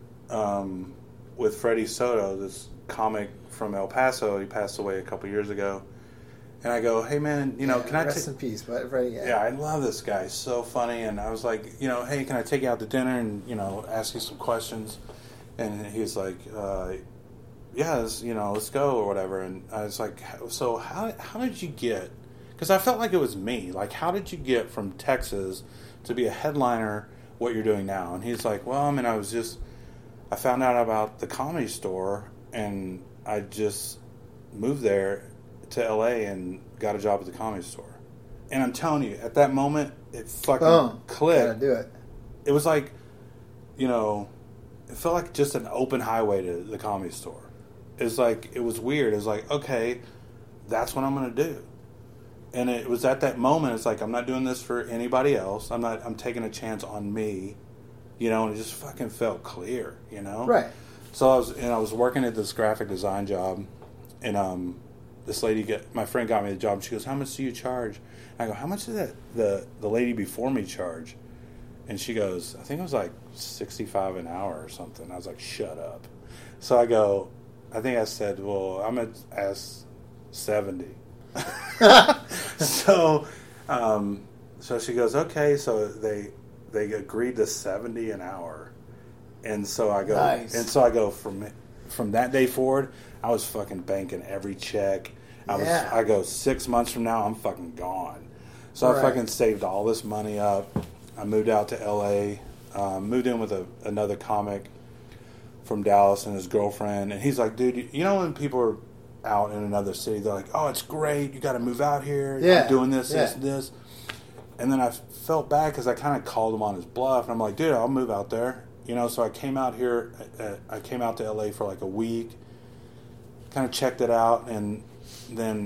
with Freddie Soto, this comic from El Paso. He passed away a couple years ago. And I go, hey, man, you know, can I... Rest in peace, but Freddie, Yeah, I love this guy. He's so funny. And I was like, you know, hey, can I take you out to dinner and, you know, ask you some questions? And he's like, yeah, you know, let's go or whatever. And I was like, so how did you get... Because I felt like it was me. Like, how did you get from Texas to be a headliner what you're doing now? And he's like, well, I mean, I found out about the Comedy Store, and I just moved there to LA and got a job at the Comedy Store. And I'm telling you, at that moment, it fucking clicked. Gotta do it. It was like, you know, it felt like just an open highway to the Comedy Store. It was like, it was weird. It was like, okay, that's what I'm going to do. And it was at that moment, it's like, I'm not doing this for anybody else. I'm taking a chance on me, you know, and it just fucking felt clear, you know? Right. So I was working at this graphic design job, and this lady, my friend got me the job. She goes, how much do you charge? I go, how much did the lady before me charge? And she goes, I think it was like $65 an hour or something. I was like, shut up. So I go, I think I said, well, I'm going to ask 70. So she goes, okay. So they agreed to 70 an hour. And so I go, nice. And so I go from that day forward, I was fucking banking every check. I go 6 months from now, I'm fucking gone. So I fucking saved all this money up. I moved out to L.A., moved in with another comic from Dallas and his girlfriend. And he's like, dude, you know when people are out in another city, they're like, oh, it's great. You got to move out here. Yeah. I'm doing this, this, and this. And then I felt bad because I kind of called him on his bluff. And I'm like, dude, I'll move out there. You know, so I came out here. I came out to L.A. for like a week, kind of checked it out, and then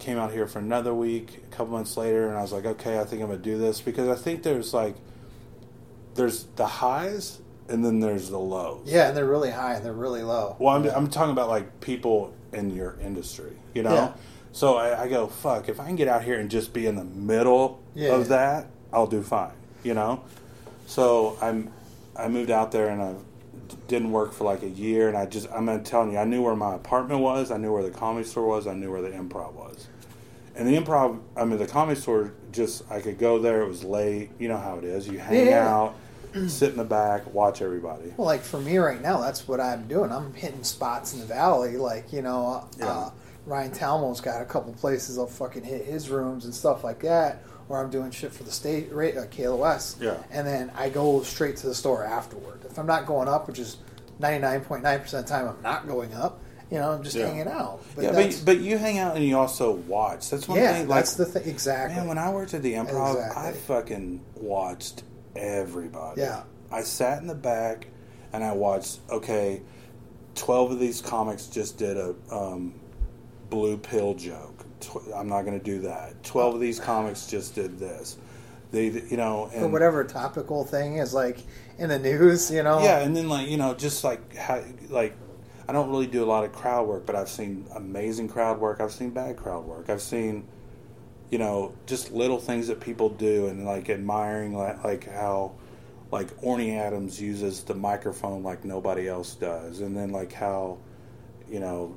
came out here for another week, a couple months later, and I was like, okay, I think I'm going to do this. Because I think there's the highs and then there's the lows. Yeah, and they're really high and they're really low. Well, I'm talking about like people in your industry, you know? Yeah. So I go, fuck, if I can get out here and just be in the middle of that, I'll do fine, you know? So I moved out there and I didn't work for like a year, and I'm telling you, I knew where my apartment was, I knew where the Comedy Store was, I knew where the Improv was. And the the Comedy Store, just, I could go there, it was late, you know how it is, you hang out, sit in the back, watch everybody. Well, like for me right now, that's what I'm doing. I'm hitting spots in the valley, like, you know, Ryan Talmo's got a couple places I'll fucking hit his rooms and stuff like that, or I'm doing shit for the state, KLOS. Yeah. And then I go straight to the store afterward. If I'm not going up, which is 99.9% of the time I'm not going up, you know, I'm just hanging out. But you hang out and you also watch. That's one thing. Like, that's the thing. Exactly. Man, when I worked at the Improv, I fucking watched everybody. Yeah. I sat in the back and I watched, 12 of these comics just did a blue pill joke. I'm not going to do that. 12 of these comics just did this. They, you know, and for whatever topical thing is like in the news, you know. Yeah, and then like, you know, just like how, like, I don't really do a lot of crowd work, but I've seen amazing crowd work. I've seen bad crowd work. I've seen, you know, just little things that people do, and like admiring like how like Orny Adams uses the microphone like nobody else does, and then like how, you know,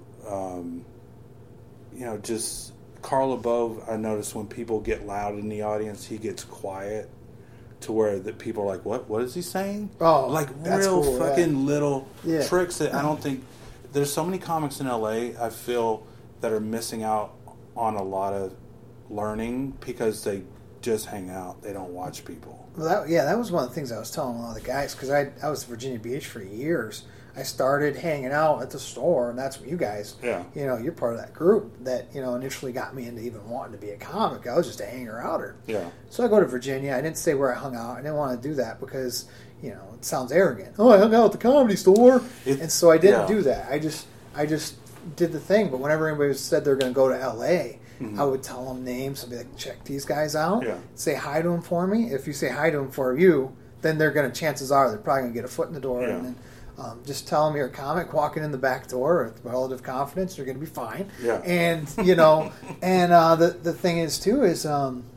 just Carl LeBeau, I noticed when people get loud in the audience, he gets quiet to where that people are like, what is he saying? Oh, like that's real cool, fucking little Yeah. tricks that I don't think, there's so many comics in LA, I feel, that are missing out on a lot of learning because they just hang out. They don't watch people. Well, that was one of the things I was telling a lot of the guys, because I was in Virginia Beach for years. I started hanging out at the store, and that's what you guys, you know, you're part of that group that, you know, initially got me into even wanting to be a comic. I was just a hanger-outer. Yeah. So I go to Virginia. I didn't say where I hung out. I didn't want to do that because, you know, it sounds arrogant. Oh, I hung out at the Comedy Store. And so I didn't do that. I just did the thing. But whenever anybody said they're going to go to L.A., I would tell them names and be like, check these guys out. Yeah. Say hi to them for me. If you say hi to them for you, then they're going to, chances are, they're probably going to get a foot in the door. Yeah. And then just tell them you're a comic walking in the back door with relative confidence. You're going to be fine. Yeah. And, you know, and the thing is, too, is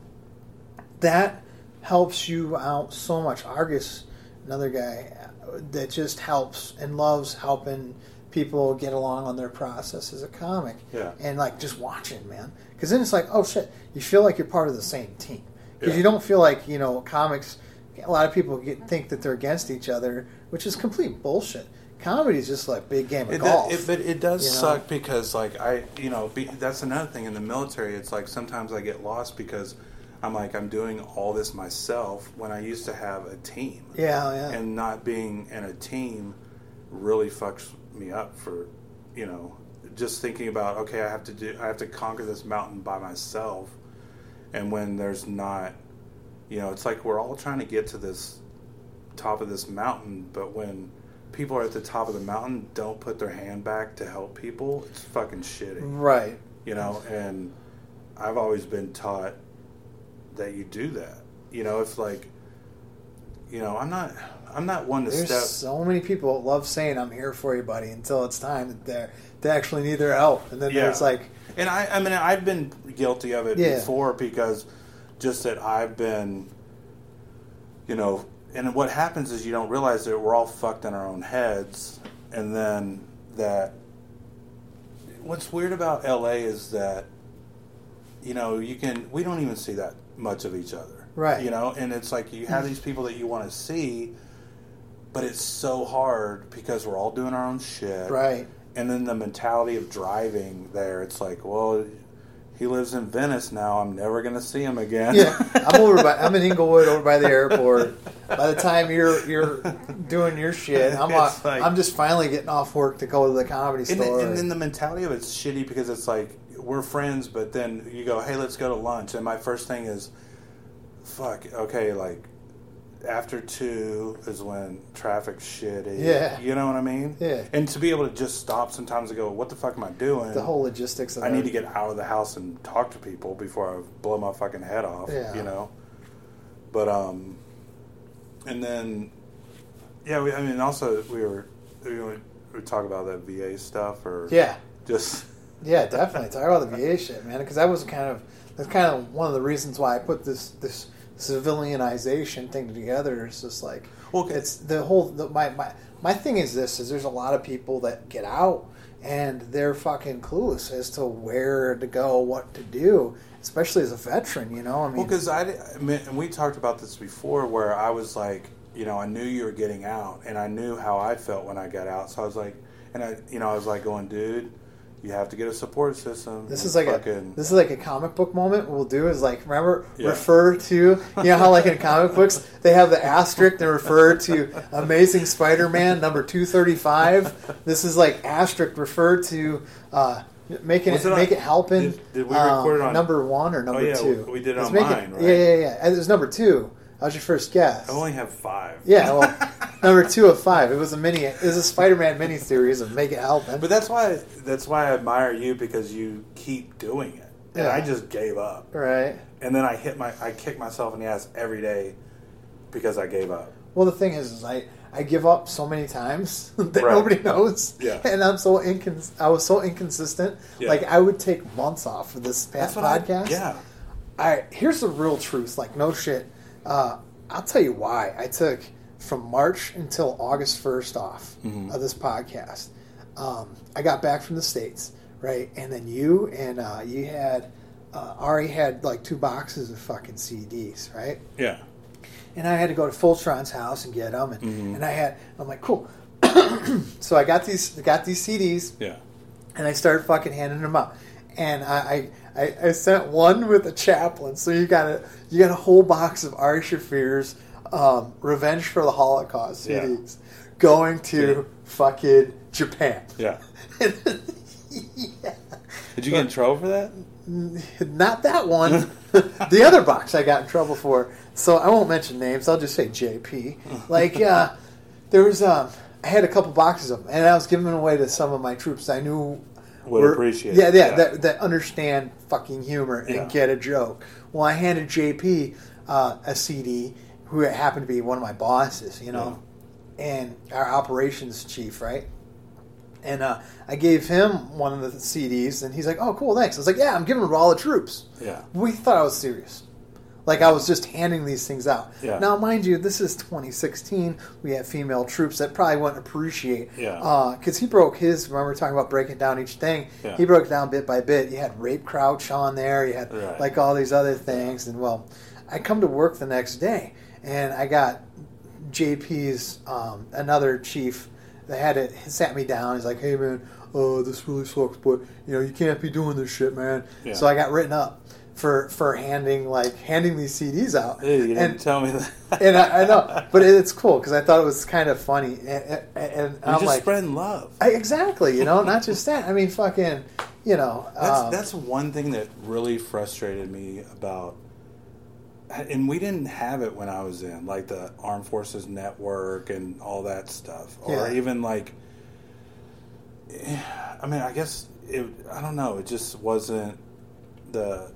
that helps you out so much. Argus, another guy that just helps and loves helping people get along on their process as a comic. Yeah. And, like, just watching, man. Because then it's like, oh, shit, you feel like you're part of the same team. Because you don't feel like, you know, comics, a lot of people think that they're against each other, which is complete bullshit. Comedy is just like big game of golf. But it does suck because, like, that's another thing in the military. It's like sometimes I get lost because I'm like, I'm doing all this myself when I used to have a team. Yeah, yeah. And not being in a team really fucks me up for, you know, just thinking about, okay, I have to conquer this mountain by myself. And when there's not, you know, it's like we're all trying to get to this top of this mountain, but when people are at the top of the mountain don't put their hand back to help people, it's fucking shitty. Right. You know, and I've always been taught that you do that. You know, it's like, you know, I'm not one to There's step. so many people that love saying I'm here for you, buddy, until it's time that they actually need their help. And then there's like, and I mean, I've been guilty of it before because just that I've been, you know, and what happens is you don't realize that we're all fucked in our own heads, and then that what's weird about LA is that, you know, we don't even see that much of each other. Right. You know, and it's like you have these people that you want to see, but it's so hard because we're all doing our own shit. Right. And then the mentality of driving there, it's like, well, he lives in Venice now. I'm never going to see him again. Yeah, I'm in Inglewood over by the airport. By the time you're doing your shit, I'm just finally getting off work to go to the Comedy Store. And then the mentality of it's shitty because it's like we're friends, but then you go, hey, let's go to lunch, and my first thing is, fuck, okay, like after 2 is when traffic's shitty. Yeah. You know what I mean? Yeah. And to be able to just stop sometimes and go, what the fuck am I doing? The whole logistics of I it. need to get out of the house and talk to people before I blow my fucking head off. Yeah. You know? But, and then, yeah, also we talk about that VA stuff or Yeah. just. Yeah, definitely. Talk about the VA shit, man, because that's kind of one of the reasons why I put this civilianization thing together. It's just like, Well, it's the whole, my thing is this, is there's a lot of people that get out and they're fucking clueless as to where to go, what to do, especially as a veteran, you know? I mean, Well, because and we talked about this before where I was like, you know, I knew you were getting out and I knew how I felt when I got out. So I was like, and I was like going, dude, you have to get a support system. This is like a comic book moment. What we'll do is like, remember, Yeah. refer to, you know how like in comic books they have the asterisk and refer to Amazing Spider-Man number 235. This is like asterisk refer to make it helping. Did we record it on number 1 or number 2? We did it Let's on make mine, right? Yeah. It was number 2. That was your first guess. I only have 5. Yeah, well, number 2 of 5. It was a Spider-Man mini-series of Make It Happen. But that's why I admire you, because you keep doing it. And Yeah. I just gave up. Right. And then I kick myself in the ass every day because I gave up. Well, the thing is I give up so many times that Right. nobody knows. Yeah. And I was so inconsistent. Yeah. Like, I would take months off for this That's what podcast. Yeah. Here's the real truth. Like, no shit. I'll tell you why. I took from March until August 1st off of this podcast. I got back from the States, right? And then you and you had Ari had like 2 boxes of fucking CDs, right? Yeah. And I had to go to Fultron's house and get them, and I'm like, cool. So I got these CDs, Yeah. and I started fucking handing them out. And I sent one with a chaplain. So you got a whole box of Ari Shaffir's Revenge for the Holocaust CDs going to fucking Japan. Yeah. Yeah. Did you get in trouble for that? Not that one. The other box I got in trouble for. So I won't mention names. I'll just say JP. Like, there was I had a couple boxes of them, and I was giving them away to some of my troops I knew Would appreciate yeah, it. that understand fucking humor and get a joke. Well, I handed JP a CD, who happened to be one of my bosses, you know, and our operations chief, right? And I gave him one of the CDs, and he's like, "Oh, cool, thanks." I was like, "Yeah, I'm giving them to all the troops." Yeah. We thought I was serious. Like, I was just handing these things out. Yeah. Now, mind you, this is 2016. We have female troops that probably wouldn't appreciate. Yeah. Because he broke his, remember talking about breaking down each thing? Yeah. He broke it down bit by bit. You had rape crouch on there. You had, Right. like, all these other things. And, well, I come to work the next day, and I got JP's, another chief that sat me down. He's like, "Hey, man, this really sucks, but, you know, you can't be doing this shit, man." Yeah. So I got written up for handing these CDs out. Hey, you didn't tell me that. And I know, but it's cool because I thought it was kind of funny, and You're I'm just like, spreading love. exactly, you know, not just that. I mean, fucking, you know, That's one thing that really frustrated me about, and we didn't have it when I was in, like the Armed Forces Network and all that stuff, or even like, I mean, I guess I don't know, it just wasn't the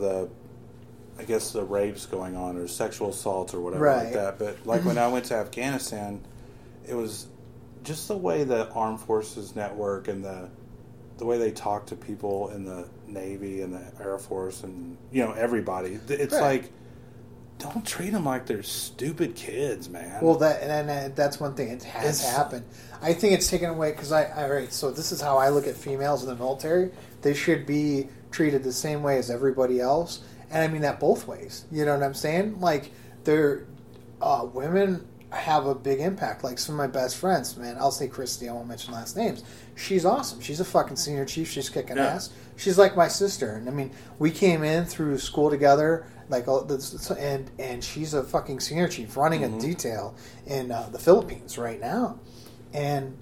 rapes going on or sexual assaults or whatever like that. But like when I went to Afghanistan, it was just the way the Armed Forces Network and the way they talk to people in the Navy and the Air Force and, you know, everybody. It's like, don't treat them like they're stupid kids, man. Well, that's one thing. It has happened. I think it's taken away because so this is how I look at females in the military. They should be treated the same way as everybody else, and I mean that both ways. You know what I'm saying? Like, women have a big impact. Like some of my best friends, man. I'll say Christy. I won't mention last names. She's awesome. She's a fucking senior chief. She's kicking ass. She's like my sister. And I mean, we came in through school together. Like, and she's a fucking senior chief running a detail in the Philippines right now. And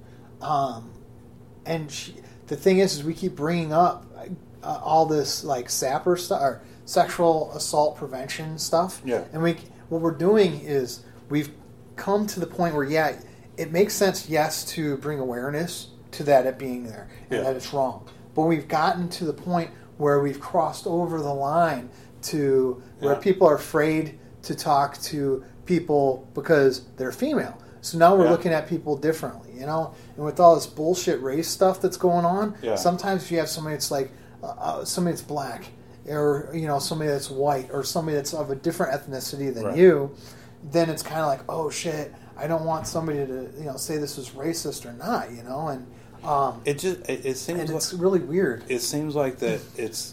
the thing is we keep bringing up all this like SAPR stuff or sexual assault prevention stuff. Yeah. And what we're doing is we've come to the point where, yeah, it makes sense, yes, to bring awareness to that it being there and that it's wrong. But we've gotten to the point where we've crossed over the line to where people are afraid to talk to people because they're female. So now we're looking at people differently, you know? And with all this bullshit race stuff that's going on, sometimes if you have somebody that's like, somebody that's black, or, you know, somebody that's white, or somebody that's of a different ethnicity than you, then it's kind of like, oh shit, I don't want somebody to, you know, say this is racist or not, you know? And it seems and it's really weird. It seems like that it's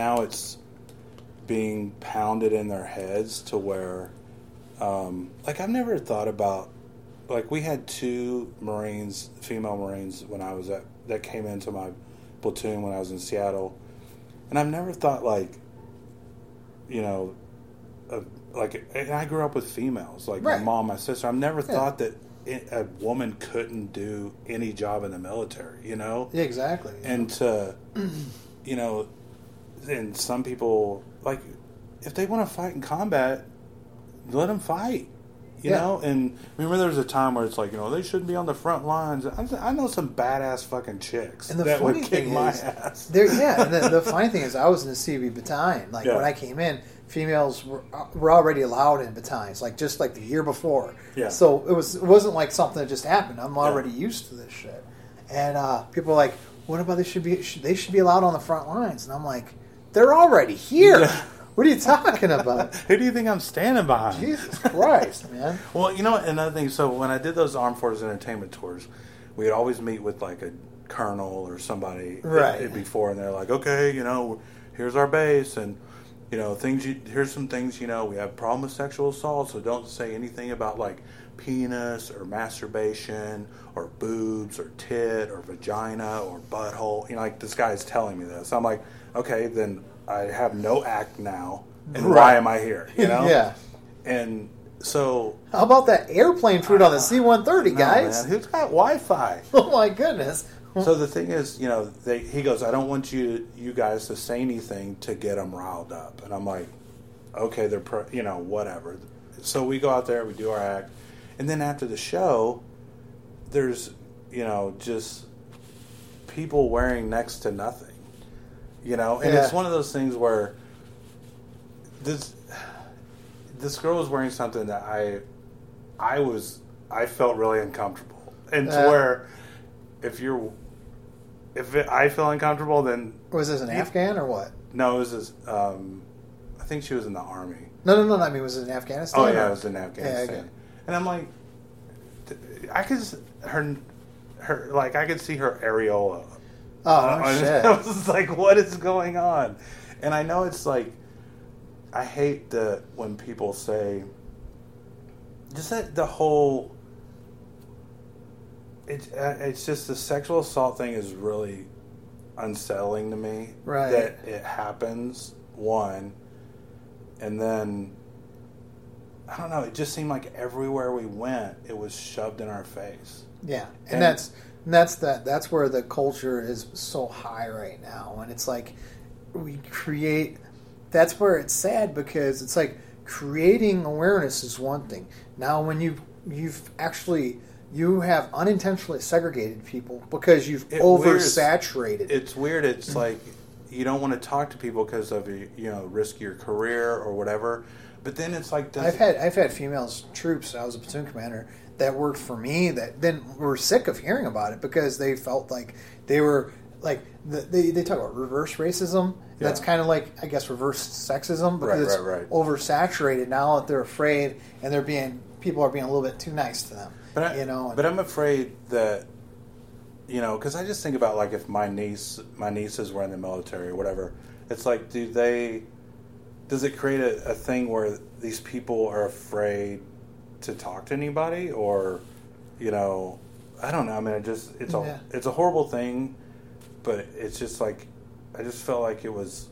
being pounded in their heads to where, like, I've never thought about, like, we had 2 Marines, female Marines, when I was that came into my platoon when I was in Seattle, and I've never thought, like, you know, like, and I grew up with females, like my mom, my sister. I've never thought that a woman couldn't do any job in the military, you know? Yeah, exactly. And to, you know, and some people, like, if they want to fight in combat, let them fight. You know, and remember there was a time where it's like, you know, they shouldn't be on the front lines. I know some badass fucking chicks that would kick my ass. And the funny thing is I was in the CB battalion. Like, when I came in, females were already allowed in battalions, like just like the year before. Yeah. So it wasn't like something that just happened. I'm already used to this shit. And people are like, what about they should be allowed on the front lines? And I'm like, they're already here. Yeah. What are you talking about? Who do you think I'm standing behind? Jesus Christ, man. Well, you know, another thing, so when I did those Armed Forces Entertainment tours, we'd always meet with, like, a colonel or somebody before, and they're like, okay, you know, here's our base, and, you know, here's some things, you know, we have a problem with sexual assault, so don't say anything about, like, penis or masturbation or boobs or tit or vagina or butthole. You know, like, this guy's telling me this. I'm like, okay, then I have no act now, and why am I here? You know? Yeah. And so, how about that airplane fruit on the C-130, guys? Man, who's got Wi-Fi? Oh my goodness! So the thing is, you know, he goes, I don't want you guys to say anything to get them riled up, and I'm like, okay, you know, whatever. So we go out there, we do our act, and then after the show, there's, you know, just people wearing next to nothing. You know, and it's one of those things where this girl was wearing something that I felt really uncomfortable, and to where I feel uncomfortable, then was this an Afghan or what? No, it was this. I think she was in the army. No. I mean, was it in Afghanistan? Oh yeah, it was in Afghanistan. Yeah, okay. And I'm like, I could I could see her areola. Oh, shit. I was like, what is going on? And I know it's like, I hate when people say, just that the whole, it's just the sexual assault thing is really unsettling to me. Right. That it happens, one, and then, I don't know, it just seemed like everywhere we went, it was shoved in our face. Yeah, and that's where the culture is so high right now, and it's like that's where it's sad, because it's like creating awareness is one thing. Now when you have unintentionally segregated people because you've oversaturated. It's weird. It's like you don't want to talk to people because of risk your career or whatever. But then it's like I've had females troops. I was a platoon commander that worked for me that then were sick of hearing about it because they felt like they were like they talk about reverse racism. Yeah. That's kind of like, I guess, reverse sexism, because it's oversaturated now that they're afraid and people are being a little bit too nice to them. But I'm afraid that, because I just think about, like, if my nieces were in the military or whatever, it's like, does it create a thing where these people are afraid to talk to anybody, or, I don't know. I mean, it's a horrible thing, but it's just like, I just felt like it was,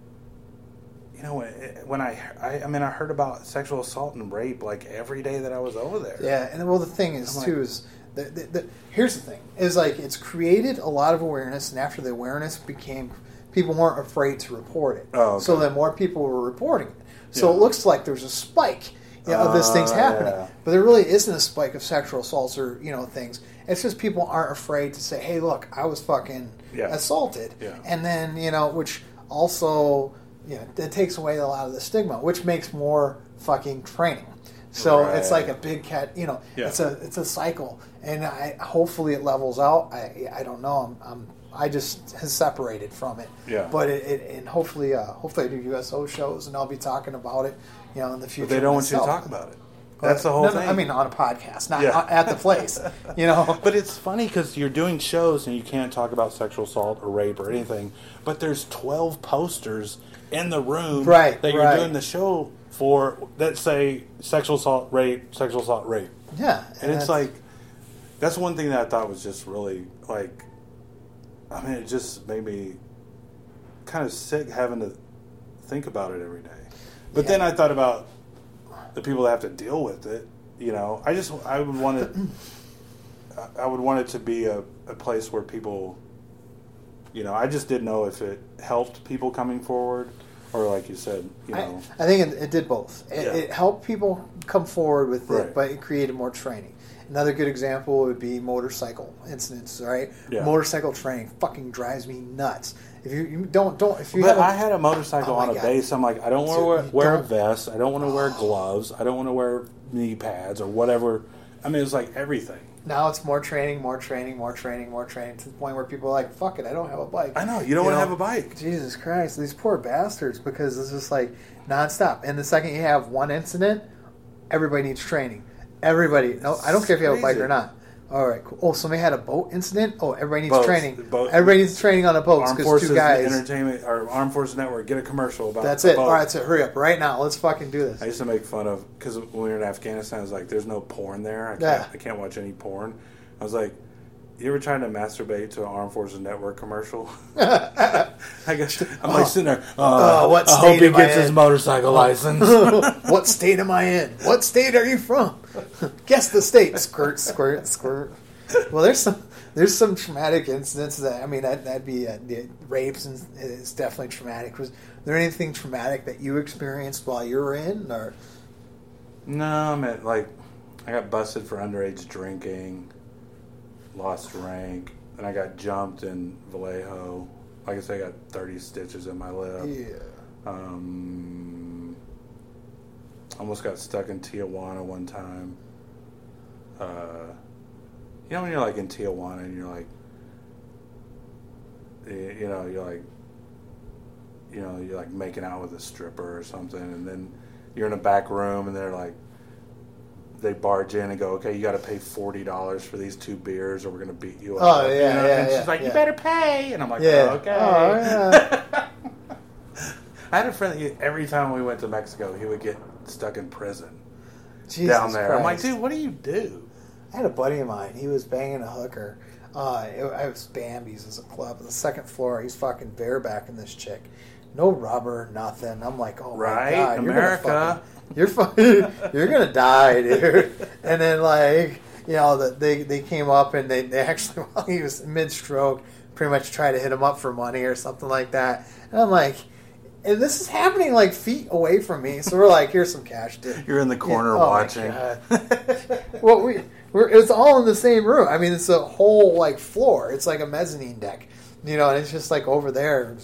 when I heard about sexual assault and rape like every day that I was over there. Yeah, and the thing is is here's the thing, is like it's created a lot of awareness, and after the awareness people weren't afraid to report it. Oh, okay. So then more people were reporting it. So it looks like there's a spike of this thing's happening. Yeah. But there really isn't a spike of sexual assaults or things. It's just people aren't afraid to say, "Hey, look, I was fucking assaulted," and then which also it takes away a lot of the stigma, which makes more fucking training. So it's like a big cat, it's a cycle, and hopefully it levels out. I don't know. I just has separated from it. Yeah. But and hopefully I do USO shows, and I'll be talking about it, in the future. But they don't want you to talk about it. That's the whole thing. I mean, on a podcast, not at the place, But it's funny because you're doing shows and you can't talk about sexual assault or rape or anything. But there's 12 posters in the room that you're doing the show for that say sexual assault, rape, sexual assault, rape. Yeah. And it's like, that's one thing that I thought was just really, like, I mean, it just made me kind of sick having to think about it every day. But then I thought about the people that have to deal with it. I would want it to be a place where people, I just didn't know if it helped people coming forward. Or like you said, I think it did both. It helped people come forward with it, but it created more training. Another good example would be motorcycle incidents, right? Yeah. Motorcycle training fucking drives me nuts. If you don't, I had a motorcycle on a base. I'm like, I don't want to wear a vest. I don't want to wear gloves. I don't want to wear knee pads or whatever. I mean, it's like everything. Now it's more training to the point where people are like, fuck it, I don't have a bike. I know, you don't want to have a bike. Jesus Christ, these poor bastards, because it's just like nonstop. And the second you have one incident, everybody needs training. Everybody. No, I don't care if you have a bike or not. All right, cool. Oh, somebody had a boat incident? Oh, everybody needs training. Everybody needs training on a boat because two guys. Entertainment, or Armed Forces Network, get a commercial about That's it. Boat. All right, so hurry up right now. Let's fucking do this. I used to make fun of, because when we were in Afghanistan, I was like, there's no porn there. I can't watch any porn. I was like, you ever trying to masturbate to an Armed Forces Network commercial? I guess I'm like sitting there. What state I hope he gets his motorcycle license. What state am I in? What state are you from? Guess the state. Squirt, squirt, squirt. Well, there's some traumatic incidents that'd be rapes, and it's definitely traumatic. Was there anything traumatic that you experienced while you were in, or? No, I mean, like, I got busted for underage drinking. Lost rank, and I got jumped in Vallejo. Like I said, I got 30 stitches in my lip. Yeah. Almost got stuck in Tijuana one time. When you're like in Tijuana and you're like, you're like making out with a stripper or something, and then you're in a back room and they're like, they barge in and go, okay, you got to pay $40 for these 2 beers or we're going to beat you up. Oh, yeah, And she's like, you better pay. And I'm like, okay. Oh, yeah. I had a friend that every time we went to Mexico, he would get stuck in prison down there. Christ. I'm like, dude, what do you do? I had a buddy of mine. He was banging a hooker. I was Bambi's as a club. On the second floor, he's fucking barebacking this chick. No rubber, nothing. I'm like, oh, my God. America. You're gonna die, dude. And then they came up and they actually, while he was mid-stroke, pretty much tried to hit him up for money or something like that. And I'm like, and this is happening like feet away from me. So we're like, here's some cash, dude. You're in the corner watching. Well, it's all in the same room. I mean, it's a whole floor. It's like a mezzanine deck, and it's just like over there.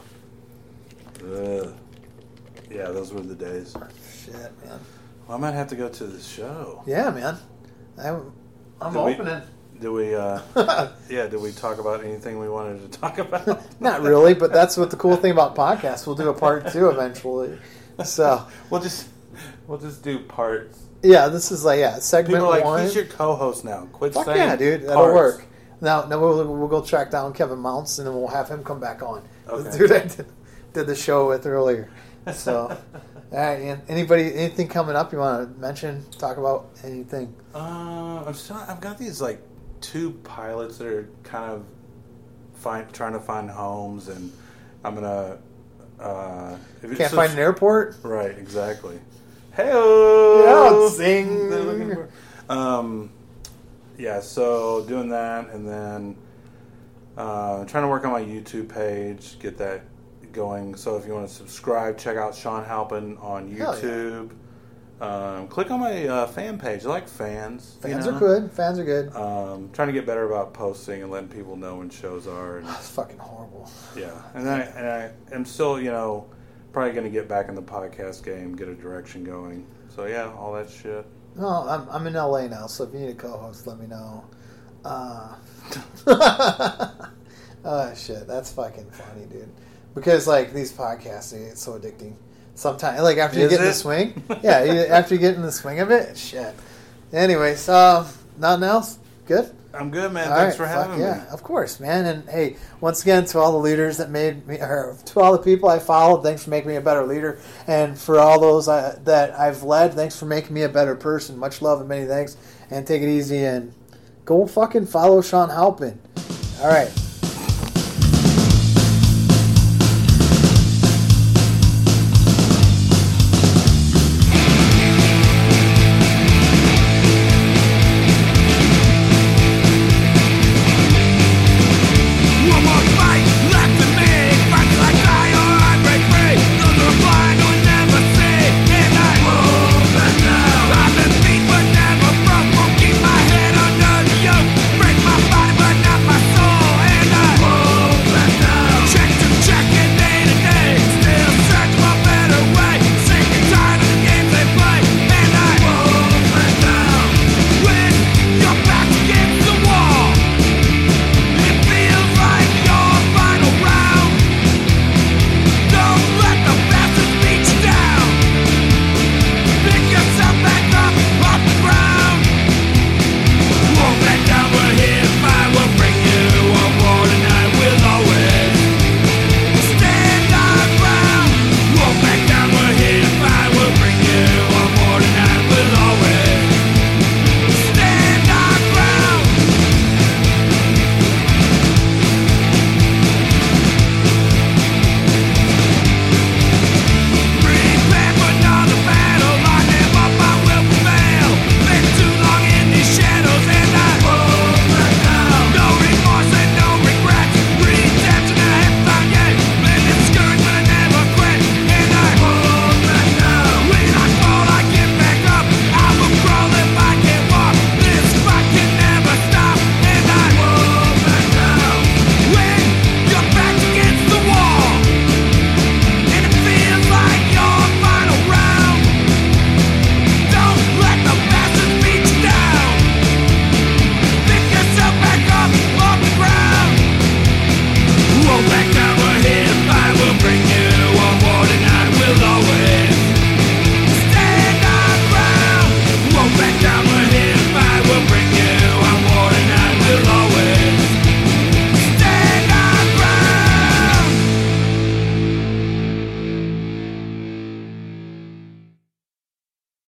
Yeah, those were the days. Shit, man. Well, I might have to go to the show. Yeah, man. I'm opening. Did we talk about anything we wanted to talk about? Not really, but that's what the cool thing about podcasts. We'll do a part 2 eventually. So we'll just do parts. Yeah, this is segment People are like, 1. He's your co-host now. Quit Fuck saying yeah, dude. Parts. That'll work. Now we'll go track down Kevin Mounts, and then we'll have him come back on. Okay. The dude I did the show with earlier. So, all right, Ian. Anything coming up you want to mention? Talk about anything? I've got these 2 pilots that are kind of trying to find homes, and I'm gonna. Can't find an airport. Right, exactly. Hey-o! Yeah, zing. They're looking for. Yeah, so doing that, and then trying to work on my YouTube page, get that going. So if you want to subscribe, check out Sean Halpin on YouTube. click on my fan page. I like fans. Fans are good. Fans are good. Trying to get better about posting and letting people know when shows are. And, It's fucking horrible. yeah, and I am still, probably going to get back in the podcast game, get a direction going. So yeah, all that shit. No, I'm in LA now, so if you need a co-host, let me know. Oh shit, that's fucking funny, dude. Because like these podcasts, it's so addicting. Sometimes, like after you get in the swing, yeah, after you get in the swing of it, shit. Anyways, nothing else? Good? I'm good, man. All Thanks right, for having me. Yeah, of course, man. And hey, once again, to all the leaders that made me, or to all the people I followed, thanks for making me a better leader. And for all those that I've led, thanks for making me a better person. Much love and many thanks. And take it easy and go fucking follow Sean Halpin. All right.